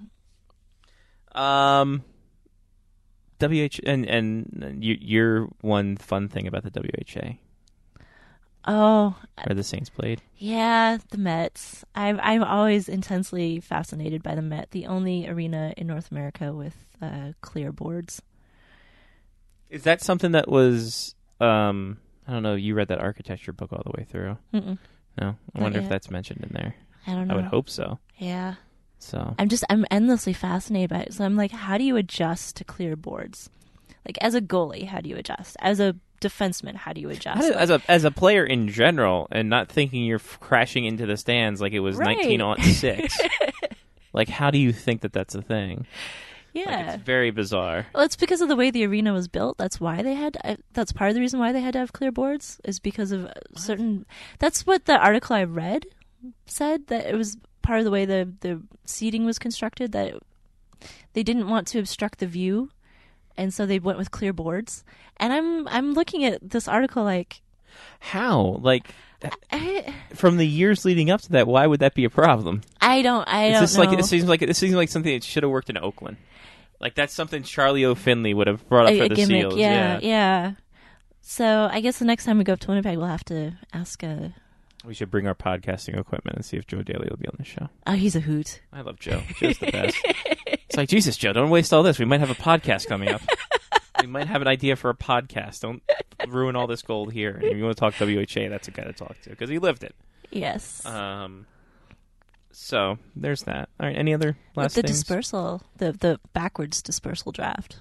Um, W H and and you, your one fun thing about the W H A oh where the Saints played. yeah, the Mets. I'm I'm always intensely fascinated by the Met, the only arena in North America with uh, clear boards. Is that something that was um I don't know, you read that architecture book all the way through? Mm-mm. No, I Not wonder if yet. that's mentioned in there. I don't know. I would hope so. Yeah. So I'm just I'm endlessly fascinated by it. So I'm like, how do you adjust to clear boards? Like as a goalie, how do you adjust? As a defenseman, how do you adjust? How do- as a as a player in general, and not thinking you're f- crashing into the stands like it was Right. nineteen oh six. Like, how do you think that that's a thing? yeah. Like, it's very bizarre. Well, it's because of the way the arena was built. That's why they had. Uh, that's part of the reason why they had to have clear boards. Is because of certain. That's what the article I read said. That it was part of the way the the seating was constructed. That it, they didn't want to obstruct the view, and so they went with clear boards. And I'm I'm looking at this article like, How? Like, I, from the years leading up to that, why would that be a problem? I don't I It's don't just know. like it seems like it seems like something that should have worked in Oakland. Like, that's something Charlie O'Finley would have brought up a, for a the gimmick, Seals. yeah, yeah. So I guess the next time we go up to Winnipeg, we'll have to ask a. We should bring our podcasting equipment and see if Joe Daly will be on the show. Oh, he's a hoot. I love Joe. Joe's the best. It's like, Jesus, Joe, don't waste all this. We might have a podcast coming up. We might have an idea for a podcast. Don't ruin all this gold here. And if you want to talk W H A, that's a guy to talk to because he lived it. Yes. Um. So there's that. All right. Any other last the things? dispersal, the the backwards dispersal draft.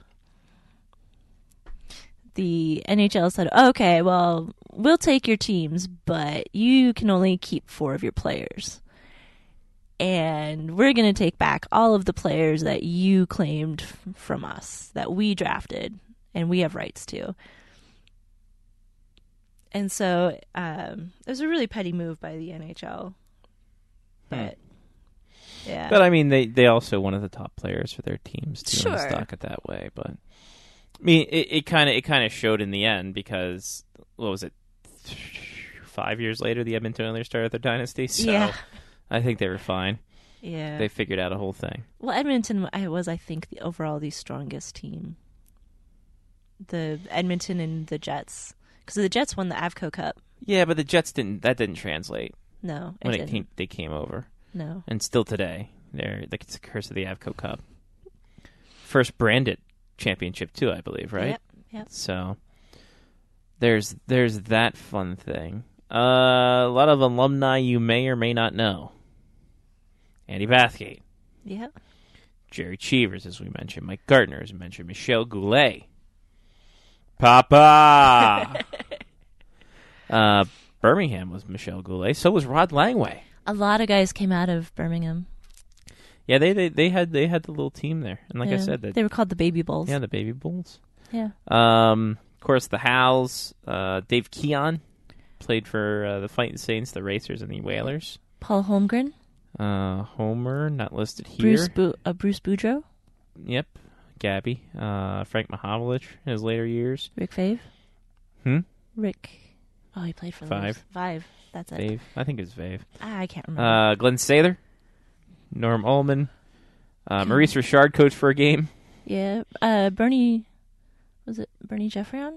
The N H L said, "Okay, well, we'll take your teams, but you can only keep four of your players, and we're going to take back all of the players that you claimed f- from us that we drafted, and we have rights to." And so um, it was a really petty move by the N H L, but. Yeah. But I mean, they, they also wanted the top players for their teams too, and Sure. stock it that way. But I mean, it kind of it kind of showed in the end because what was it? Five years later, the Edmonton Oilers started their dynasty. So Yeah. I think they were fine. Yeah. They figured out a whole thing. Well, Edmonton I was, I think, the overall the strongest team. The Edmonton and the Jets, because the Jets won the Avco Cup. Yeah, but the Jets didn't. That didn't translate No, it when it didn't. came. They came over, No. and still today, they're like it's the curse of the Avco Cup. First branded championship too, I believe. Right. Yep. Yep. So there's there's that fun thing. Uh, a lot of alumni you may or may not know. Andy Bathgate, Yep. Jerry Cheevers, as we mentioned, Mike Gartner, as we mentioned, Michel Goulet, Papa. uh, Birmingham was Michel Goulet. So was Rod Langway. A lot of guys came out of Birmingham. Yeah, they they, they had they had the little team there, and like I Yeah. said, that they were called the Baby Bulls. yeah, the Baby Bulls. Yeah. Um, of course, the Howls. Uh, Dave Keon played for uh, the Fighting Saints, the Racers, and the Whalers. Paul Holmgren. Uh, Homer, not listed here. Bruce Bu- uh, Bruce Boudreau. Yep. Gabby. Uh, Frank Mahovlich in his later years. Rick Fave. Hmm? Rick. Oh, he played for the Vaive. Wolves. Vive. That's it. Vave. I think it's Vave. Ah, I can't remember. Uh, Glenn Sather. Norm Ullman. Uh, Maurice Richard coached for a game. Yeah. Uh, Bernie, was it Bernie Jeffrion?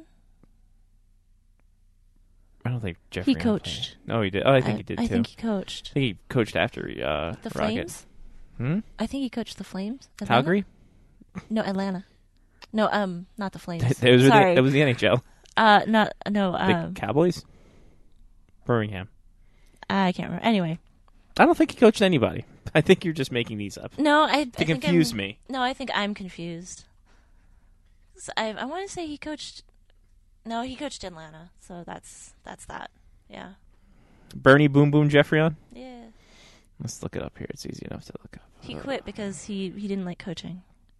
I don't think Jeffrey He coached. No, he did. Oh, I think I, he did I too. think he coached. I think he coached after uh, The Rocket. Flames? Hmm? I think he coached the Flames. Atlanta? Calgary? No, Atlanta. No, um, not the Flames. It was Sorry. The, it was the N H L. Uh, not, no, The um, Cowboys? Birmingham. I can't remember. Anyway. I don't think he coached anybody. I think you're just making these up. No, I, I To think confuse I'm- me. No, I think I'm confused. 'Cause I, I want to say he coached, no, he coached Atlanta, so that's, that's that. Yeah. Bernie Boom Boom Jeffrion? Yeah. Let's look it up here. It's easy enough to look up. He quit because he, he didn't like coaching.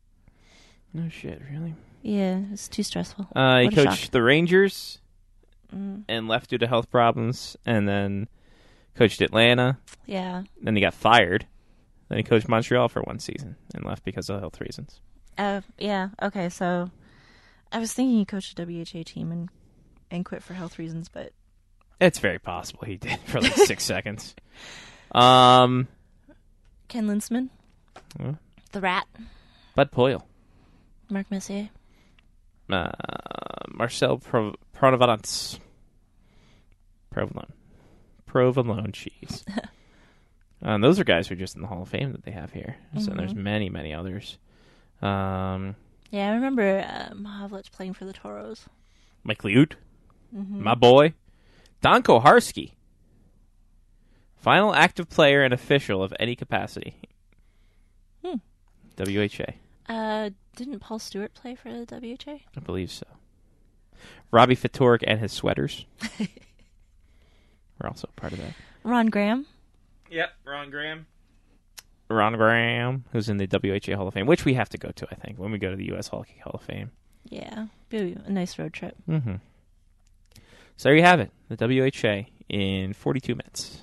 No shit, really? Yeah, it's too stressful. Uh, he What a coached shock. the Rangers Mm, and left due to health problems, and then coached Atlanta. yeah. Then he got fired. Then he coached Montreal for one season and left because of health reasons. Uh, yeah. Okay, so I was thinking he coached a W H A team and and quit for health reasons, but It's very possible he did for like six seconds. Um, Ken Linsman, Huh? the Rat, Bud Poyle, Mark Messier. uh, Marcel Pro- Provolone, Provolone, Provolone cheese. Um, those are guys who are just in the Hall of Fame that they have here. So Mhm. there's many, many others. Um, Yeah, I remember uh, Mahavlich playing for the Toros. Mike Liut, Mm-hmm. my boy. Don Koharski, final active player and official of any capacity. Hmm. W H A, Uh, didn't Paul Stewart play for the W H A? I believe so. Robbie Fatorik and his sweaters were also part of that. Ron Graham. Yep, Ron Graham. Ron Graham, who's in the W H A Hall of Fame, which we have to go to, I think, when we go to the U S Hockey Hall of Fame. Yeah, be a nice road trip. Mm-hmm. So there you have it, the W H A in forty-two minutes.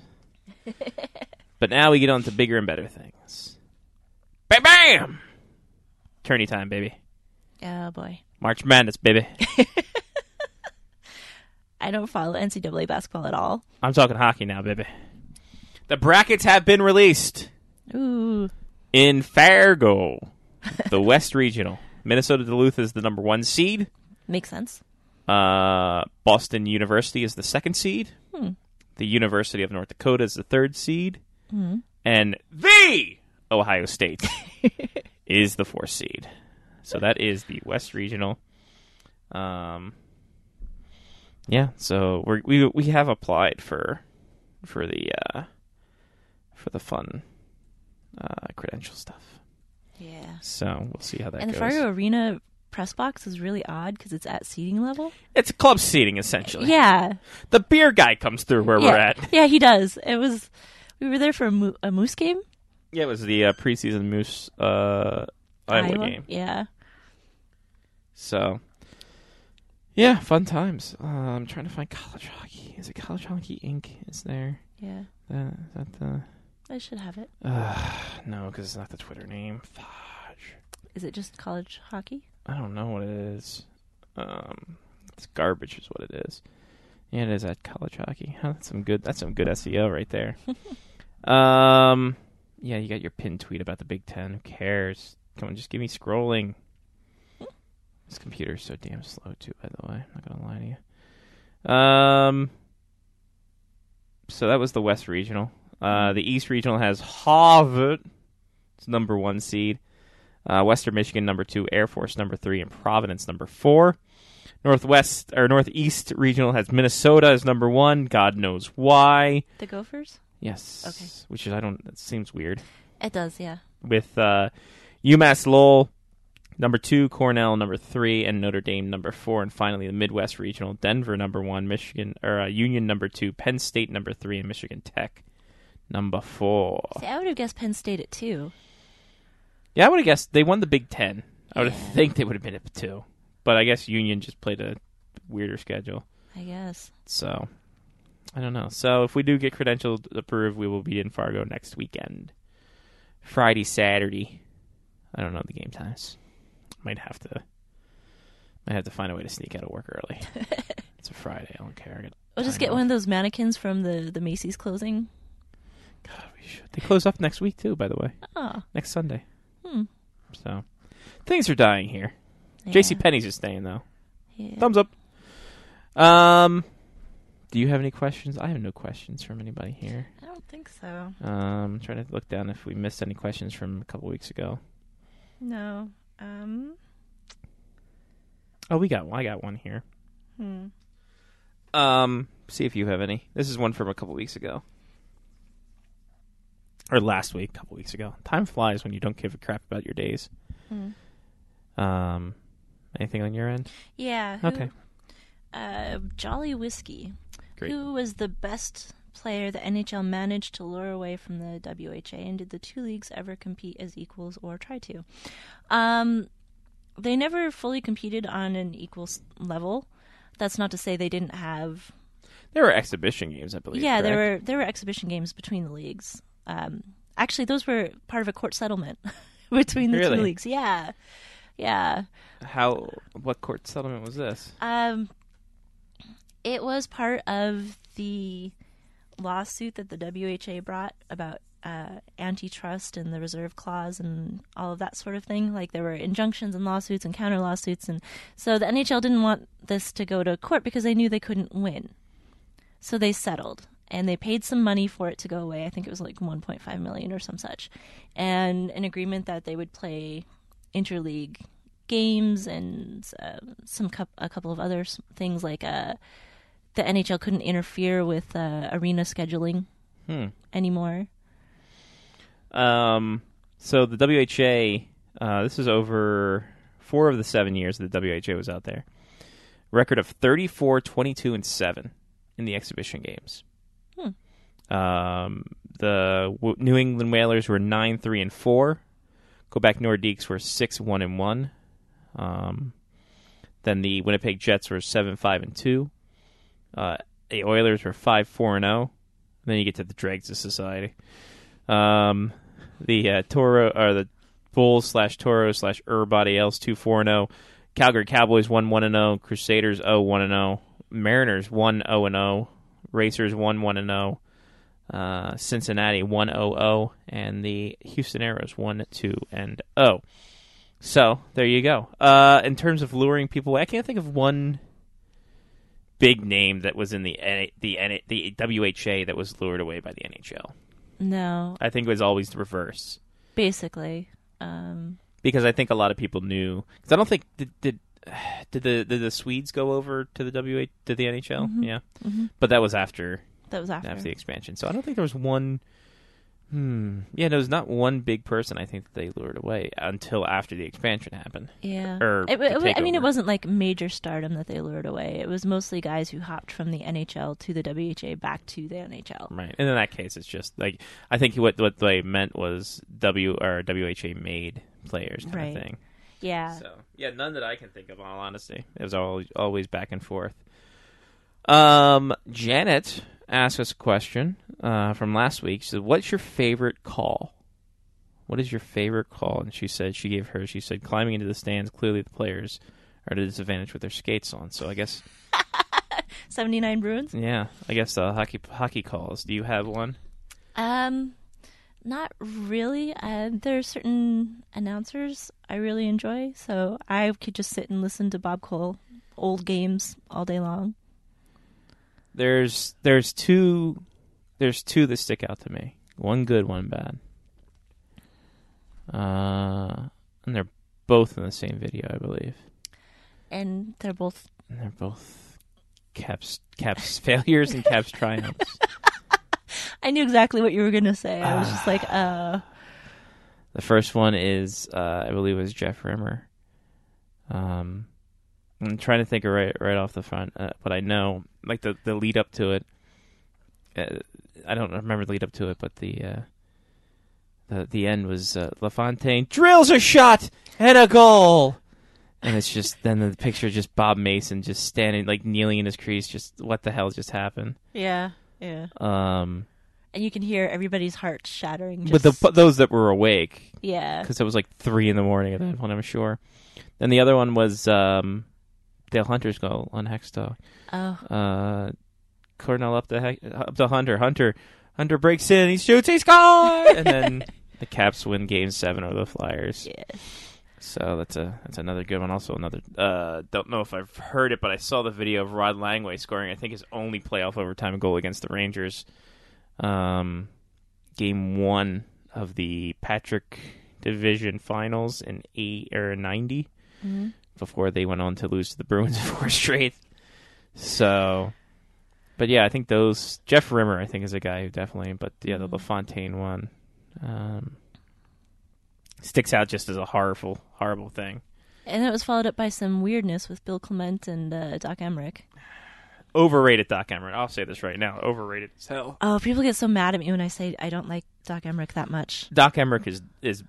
But now we get on to bigger and better things. Bam, bam! Tourney time, baby. Oh boy, March Madness, baby. I don't follow N C double A basketball at all. I'm talking hockey now, baby. The brackets have been released. Ooh, In Fargo, the West Regional. Minnesota Duluth is the number one seed. makes sense. Uh, Boston University is the second seed. Hmm. The University of North Dakota is the third seed. Hmm. And the Ohio State is the fourth seed. So that is the West Regional. Um, yeah, so we're, we we have applied for for the uh, for the fun uh, credential stuff. Yeah. So we'll see how that And the goes. Fargo Arena press box is really odd because it's at seating level. It's club seating essentially. Yeah. The beer guy comes through where yeah. we're at. Yeah, he does. It was. We were there for a, mo- a Moose game. Yeah, it was the uh, preseason Moose uh, Iowa, game. Yeah. So, yeah, fun times. Uh, I'm trying to find college hockey. Is it College Hockey Incorporated? Is there? Yeah. Uh, is that the? I should have it. Uh, no, because it's not the Twitter name. Fudge. Is it just college hockey? I don't know what it is. Um, it's garbage, is what it is. Yeah, it is at College Hockey. Huh, that's some good. That's some good S E O right there. um, yeah, you got your pinned tweet about the Big Ten. Who cares? Come on, just give me scrolling. This computer's so damn slow too. By the way, I'm not gonna lie to you. Um, so that was the West Regional. Uh, the East Regional has Harvard. It's number one seed. Uh, Western Michigan number two, Air Force number three, and Providence number four. Northwest or Northeast Regional has Minnesota as number one. God knows why. The Gophers? Yes. Okay. Which is I don't. That seems weird. It does, yeah. With uh, UMass Lowell number two, Cornell number three, and Notre Dame number four, and finally the Midwest Regional: Denver number one, Michigan or uh, Union number two, Penn State number three, and Michigan Tech number four. See, I would have guessed Penn State at two. Yeah, I would have guessed they won the Big Ten. I would Yeah. think they would have been at two, but I guess Union just played a weirder schedule. I guess. So, I don't know. So, if we do get credentialed approved, we will be in Fargo next weekend. Friday, Saturday. I don't know the game times. Might have to might have to find a way to sneak out of work early. It's a Friday. I don't care. I got We'll just time get off. one of those mannequins from the, the Macy's closing. God, we should. They close up next week, too, by the way. Oh. Next Sunday. Hmm. So things are dying here. Yeah. J C Penney's is staying though. Yeah. Thumbs up. Um, do you have any questions? I have no questions from anybody here. I don't think so. Um, trying to look down if we missed any questions from a couple weeks ago. No. Um. Oh, we got one. I got one here. Hmm. Um, see if you have any. This is one from a couple weeks ago. Or last week, a couple weeks ago. Time flies when you don't give a crap about your days. Hmm. Um, anything on your end? Yeah. Who, Okay. Uh, Jolly Whiskey. Great. Who was the best player the N H L managed to lure away from the W H A, and did the two leagues ever compete as equals or try to? Um, they never fully competed on an equal s- level. That's not to say they didn't have. There were exhibition games, I believe. Yeah, there correct? were there were exhibition games between the leagues. Um, actually, those were part of a court settlement between the Really? two leagues. Yeah, yeah. How? What court settlement was this? Um, it was part of the lawsuit that the W H A brought about uh, antitrust and the reserve clause and all of that sort of thing. Like there were injunctions and lawsuits and counter lawsuits, and so the N H L didn't want this to go to court because they knew they couldn't win. So they settled, and they paid some money for it to go away. I think it was like one point five million dollars or some such, and an agreement that they would play interleague games and uh, some cup, a couple of other s- things like uh, the N H L couldn't interfere with uh, arena scheduling Hmm. anymore. Um, so the W H A, uh, this is over four of the seven years that the W H A was out there. Record of thirty-four, twenty-two, and seven in the exhibition games. Hmm. Um, the w- New England Whalers were nine, three, and four. Quebec Nordiques were six, one, and one. Um, then the Winnipeg Jets were seven, five, and two. Uh, the Oilers were five, four, and zero. Then you get to the dregs of society. Um, the uh, Toro or the Bulls slash Toros slash everybody else two, four, and zero. Calgary Cowboys one, one, and zero. Crusaders zero, one, and zero. Mariners one, zero, and zero. Racers one, one, and zero. Uh, Cincinnati one, zero, zero, and the Houston Aeros one, two, and zero. So there you go. Uh, in terms of luring people, I can't think of one big name that was in the N- the N- the W H A that was lured away by the N H L. No, I think it was always the reverse basically. Um, because I think a lot of people knew. Because I don't think did did, did the did the Swedes go over to the W H to the N H L? Mhm. Yeah, mm-hmm. but that was after That was after. after the expansion. So I don't think there was one. Hmm. Yeah, there was not one big person I think that they lured away until after the expansion happened. Yeah. Or It, the it, I mean, it takeover. wasn't like major stardom that they lured away. It was mostly guys who hopped from the N H L to the W H A back to the N H L. Right. And in that case, it's just like I think what what they meant was W or W H A made players kind Right. of thing. Yeah. So yeah, none that I can think of. In all honesty, it was always always back and forth. Um, Janet asked us a question uh, from last week. She said, "What's your favorite call? What is your favorite call?" And she said she gave her. She said, "Climbing into the stands. Clearly, the players are at a disadvantage with their skates on." So I guess seventy-nine Bruins? yeah, I guess uh, hockey hockey calls. Do you have one? Um, not really. Uh, there are certain announcers I really enjoy, so I could just sit and listen to Bob Cole old games all day long. There's there's two there's two that stick out to me. One good, one bad. Uh, and they're both in the same video, I believe. And they're both... And they're both Caps Caps failures and Caps triumphs. I knew exactly what you were going to say. I was just like, uh... The first one is, uh, I believe, it was Jeff Rimmer. Um, I'm trying to think of right right off the front, uh, but I know like the the lead up to it. Uh, I don't remember the lead up to it, but the uh, the the end was uh, LaFontaine drills a shot and a goal, and it's just then the picture of just Bob Mason just standing like kneeling in his crease. Just what the hell just happened? Yeah, yeah. Um, And you can hear everybody's heart shattering. with Just, the those that were awake. yeah. Because it was like three in the morning at that point, I'm sure. Then the other one was um, Dale Hunter's goal on Hextall. Oh, Uh, Cornell up the he- up to Hunter. Hunter Hunter breaks in. He shoots. He scores. And then The Caps win Game Seven over the Flyers. Yeah. So that's a that's another good one. Also another uh, don't know if I've heard it, but I saw the video of Rod Langway scoring I think his only playoff overtime goal against the Rangers. Um, game one of the Patrick Division Finals in eight or ninety Mm-hmm. before they went on to lose to the Bruins four straight. So, but yeah, I think those Jeff Rimmer I think is a guy who definitely. But yeah, the LaFontaine one. Um, Sticks out just as a horrible, horrible thing. And it was followed up by some weirdness with Bill Clement and uh, Doc Emmerich. Overrated Doc Emmerich. I'll say this right now. Overrated as hell. Oh, people get so mad at me when I say I don't like Doc Emmerich that much. Doc Emmerich is is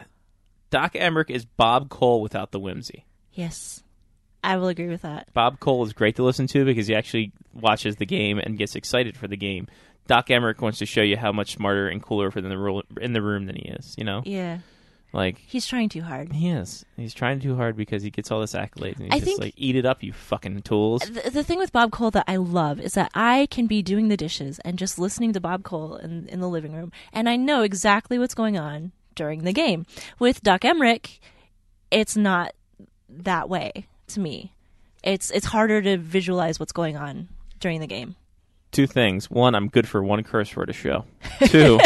Doc Emmerich is Bob Cole without the whimsy. Yes, I will agree with that. Bob Cole is great to listen to because he actually watches the game and gets excited for the game. Doc Emmerich wants to show you how much smarter and cooler for the ro- in the room than he is. You know. Yeah. Like he's trying too hard. He is. He's trying too hard because he gets all this accolades. And he's I just think like, eat it up, you fucking tools. The, the thing with Bob Cole that I love is that I can be doing the dishes and just listening to Bob Cole in, in the living room, and I know exactly what's going on during the game. With Doc Emmerich, it's not that way to me. It's it's harder to visualize what's going on during the game. Two things. One, I'm good for one curse word a show. Two...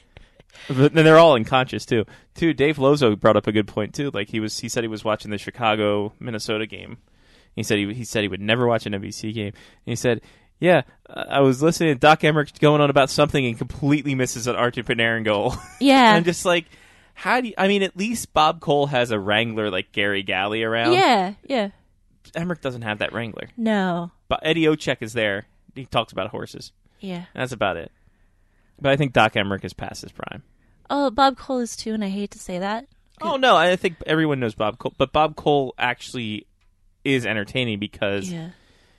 But then they're all unconscious too. Two, Dave Lozo brought up a good point too. Like he was, he said he was watching the Chicago Minnesota game. He said he he said he would never watch an N B C game. And he said, "Yeah, uh, I was listening to Doc Emmerich going on about something and completely misses an Artur Panarin goal." Yeah, and I'm just like, how do you? I mean, at least Bob Cole has a wrangler like Gary Galley around. Yeah, yeah. Emmerich doesn't have that wrangler. No, but Eddie Ochek is there. He talks about horses. Yeah, that's about it. But I think Doc Emmerich is past his prime. Oh, Bob Cole is too, and I hate to say that. Oh, no, I think everyone knows Bob Cole. But Bob Cole actually is entertaining because yeah.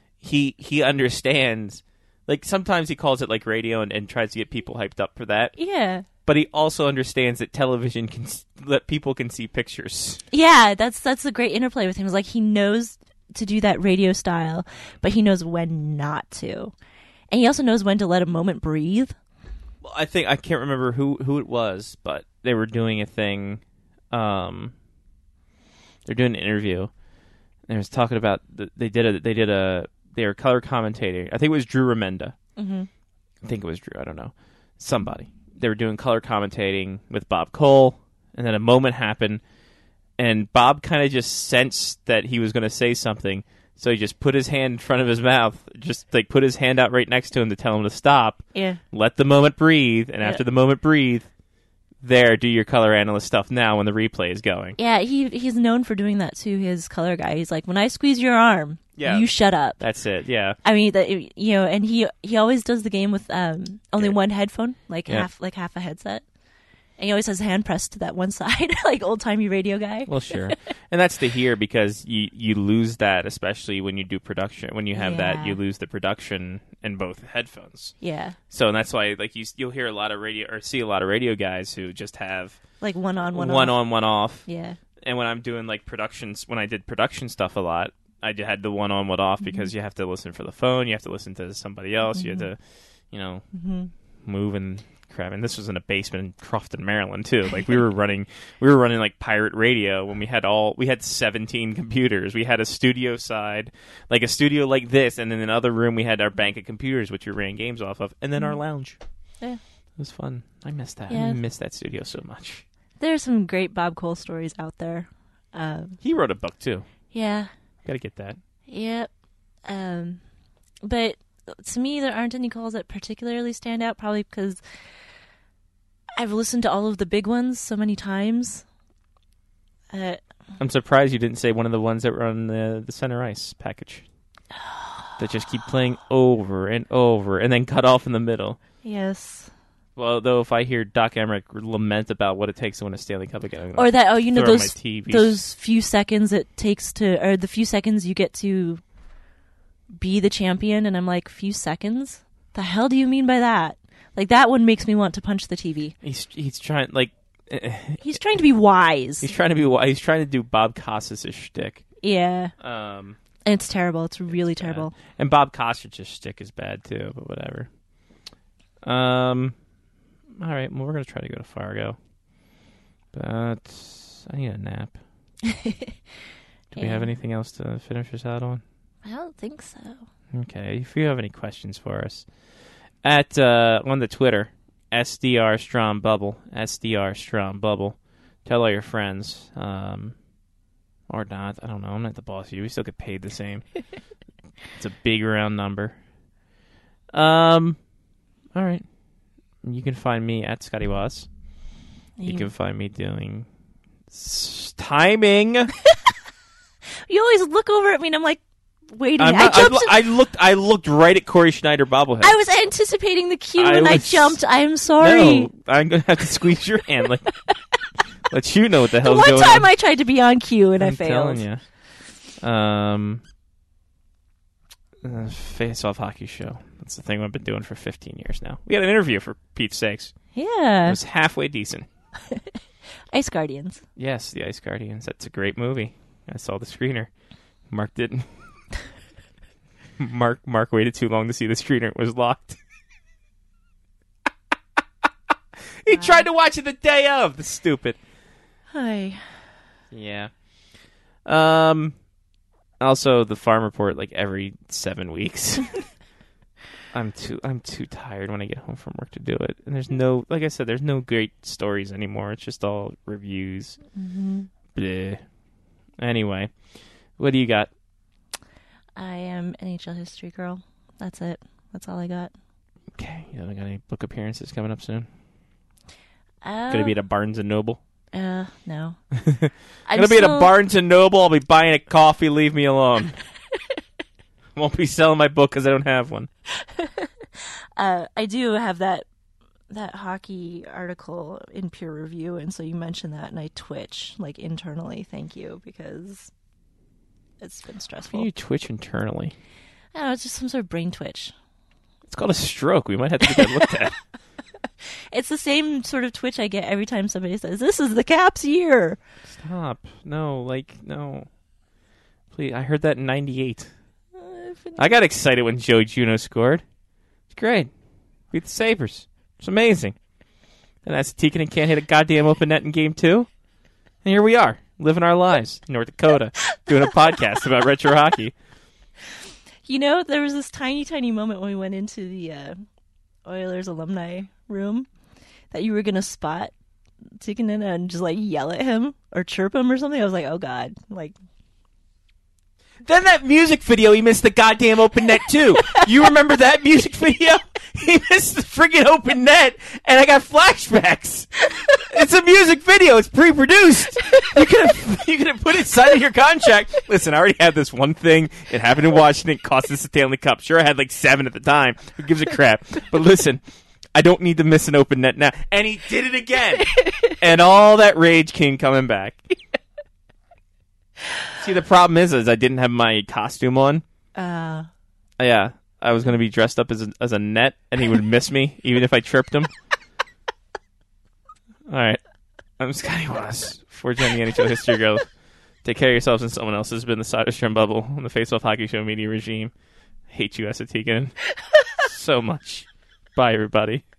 he he understands. Like, sometimes he calls it, like, radio and, and tries to get people hyped up for that. Yeah. But he also understands that television can that people can see pictures. Yeah, that's that's a great interplay with him. It's like he knows to do that radio style, but he knows when not to. And he also knows when to let a moment breathe. Well, I think I can't remember who, who it was, but they were doing a thing. Um, they're doing an interview. And they was talking about the, they did a they did a they were color commentating. I think it was Drew Remenda. Mm-hmm. I think it was Drew. I don't know. Somebody. They were doing color commentating with Bob Cole, and then a moment happened, and Bob kind of just sensed that he was going to say something. So he just put his hand in front of his mouth, just like put his hand out right next to him to tell him to stop. Yeah. Let the moment breathe, and yeah. after the moment breathe, there, do your color analyst stuff now when the replay is going. Yeah, he he's known for doing that to his color guy. He's like, when I squeeze your arm, yeah. you shut up. That's it. Yeah. I mean, that, you know, and he he always does the game with um only yeah. one headphone, like yeah. half like half a headset. And he always has a hand pressed to that one side, like old-timey radio guy. Well, sure. And that's to hear because you, you lose that, especially when you do production. When you have yeah. that, you lose the production in both headphones. Yeah. So and that's why like you, you'll hear a lot of radio or see a lot of radio guys who just have... Like one on, one, one off. on, one off. Yeah. And when I'm doing like productions, when I did production stuff a lot, I had the one on, one off because mm-hmm. you have to listen for the phone, you have to listen to somebody else, mm-hmm. you have to, you know, mm-hmm. move and... crap. And this was in a basement in Crofton, Maryland, too. Like we were running, we were running like pirate radio when we had all, we had seventeen computers. We had a studio side, like a studio like this, and in another room we had our bank of computers, which we ran games off of, and then our lounge. Yeah, it was fun. I missed that. Yeah. I miss that studio so much. There's some great Bob Cole stories out there. Um, he wrote a book too. Yeah, got to get that. Yep. Um, but to me, there aren't any calls that particularly stand out. Probably because I've listened to all of the big ones so many times. Uh, I'm surprised you didn't say one of the ones that were on the, the center ice package. That just keep playing over and over and then cut off in the middle. Yes. Well, though, if I hear Doc Emmerich lament about what it takes to win a Stanley Cup again, or that, oh, you know, those those few seconds it takes to, or the few seconds you get to be the champion, and I'm like, few seconds? The hell do you mean by that? Like, that one makes me want to punch the T V. He's he's trying, like... he's trying to be wise. He's trying to be wise. He's trying to do Bob Costas' shtick. Yeah. Um, and it's terrible. It's really it's terrible. And Bob Costas' shtick is bad, too, but whatever. Um... All right, well, we're going to try to go to Fargo. But I need a nap. Do yeah. we have anything else to finish us out on? I don't think so. Okay. If you have any questions for us, at uh, on the Twitter, S D R Strom Bubble, S D R Strom Bubble. Tell all your friends, um, or not. I don't know. I'm not the boss of you. We still get paid the same. It's a big round number. Um, all right. You can find me at Scotty Was. You, you can find me doing s- timing. You always look over at me, and I'm like, waiting. I'm not, I, jumped I, I looked. I looked right at Corey Schneider bobblehead. I was anticipating the cue, I and was, I jumped. I am sorry. No, I'm gonna have to squeeze your hand. Like, let you know what the hell's the going on. one time I tried to be on cue, and I'm I failed. Telling you. Um, uh, Face Off Hockey Show. That's the thing I've been doing for fifteen years now. We had an interview, for Pete's sakes. Yeah, it was halfway decent. Ice Guardians. Yes, the Ice Guardians. That's a great movie. I saw the screener. Mark didn't. Mark Mark waited too long to see the screener. It was locked. He wow. tried to watch it the day of. The stupid. Hi. Yeah. Um. Also, the Farm Report, like every seven weeks. I'm too I'm too tired when I get home from work to do it. And there's no, like I said, there's no great stories anymore. It's just all reviews. Mm-hmm. Bleh. Anyway, what do you got? I am N H L history girl. That's it. That's all I got. Okay. You don't got any book appearances coming up soon? Uh, Gonna be at a Barnes and Noble? Uh, no. I'm gonna be still... at a Barnes and Noble. I'll be buying a coffee. Leave me alone. Won't be selling my book because I don't have one. uh, I do have that that hockey article in peer review, and so you mentioned that, and I twitch like internally. Thank you, because it's been stressful. How do you twitch internally? I don't know, it's just some sort of brain twitch. It's called a stroke. We might have to get that looked at. It's the same sort of twitch I get every time somebody says, "This is the Caps' year." Stop. No, like, no. Please, I heard that in ninety-eight. I got excited when Joe Juno scored. It's great. Beat the Sabres. It's amazing. And that's Tikkanen can't hit a goddamn open net in game two. And here we are, living our lives in North Dakota, doing a podcast about retro hockey. You know, there was this tiny, tiny moment when we went into the uh, Oilers alumni room that you were going to spot Tikkanen and just, like, yell at him or chirp him or something. I was like, oh, God. Like... Then that music video, he missed the goddamn open net, too. You remember that music video? He missed the friggin' open net, and I got flashbacks. It's a music video. It's pre-produced. You could have you could have put it inside of your contract. Listen, I already had this one thing. It happened in Washington. It cost us a Stanley Cup. Sure, I had like seven at the time. Who gives a crap? But listen, I don't need to miss an open net now. And he did it again. And all that rage came coming back. See, the problem is, is I didn't have my costume on. Uh. Yeah, I was going to be dressed up as a, as a net, and he would miss me, even if I tripped him. All right. I'm Scotty Was, four Gen the N H L History Girl. Take care of yourselves and someone else. This has been the Soderstrom Bubble on the Face Off Hockey Show media regime. Hate you, Esa Tikkanen, so much. Bye, everybody.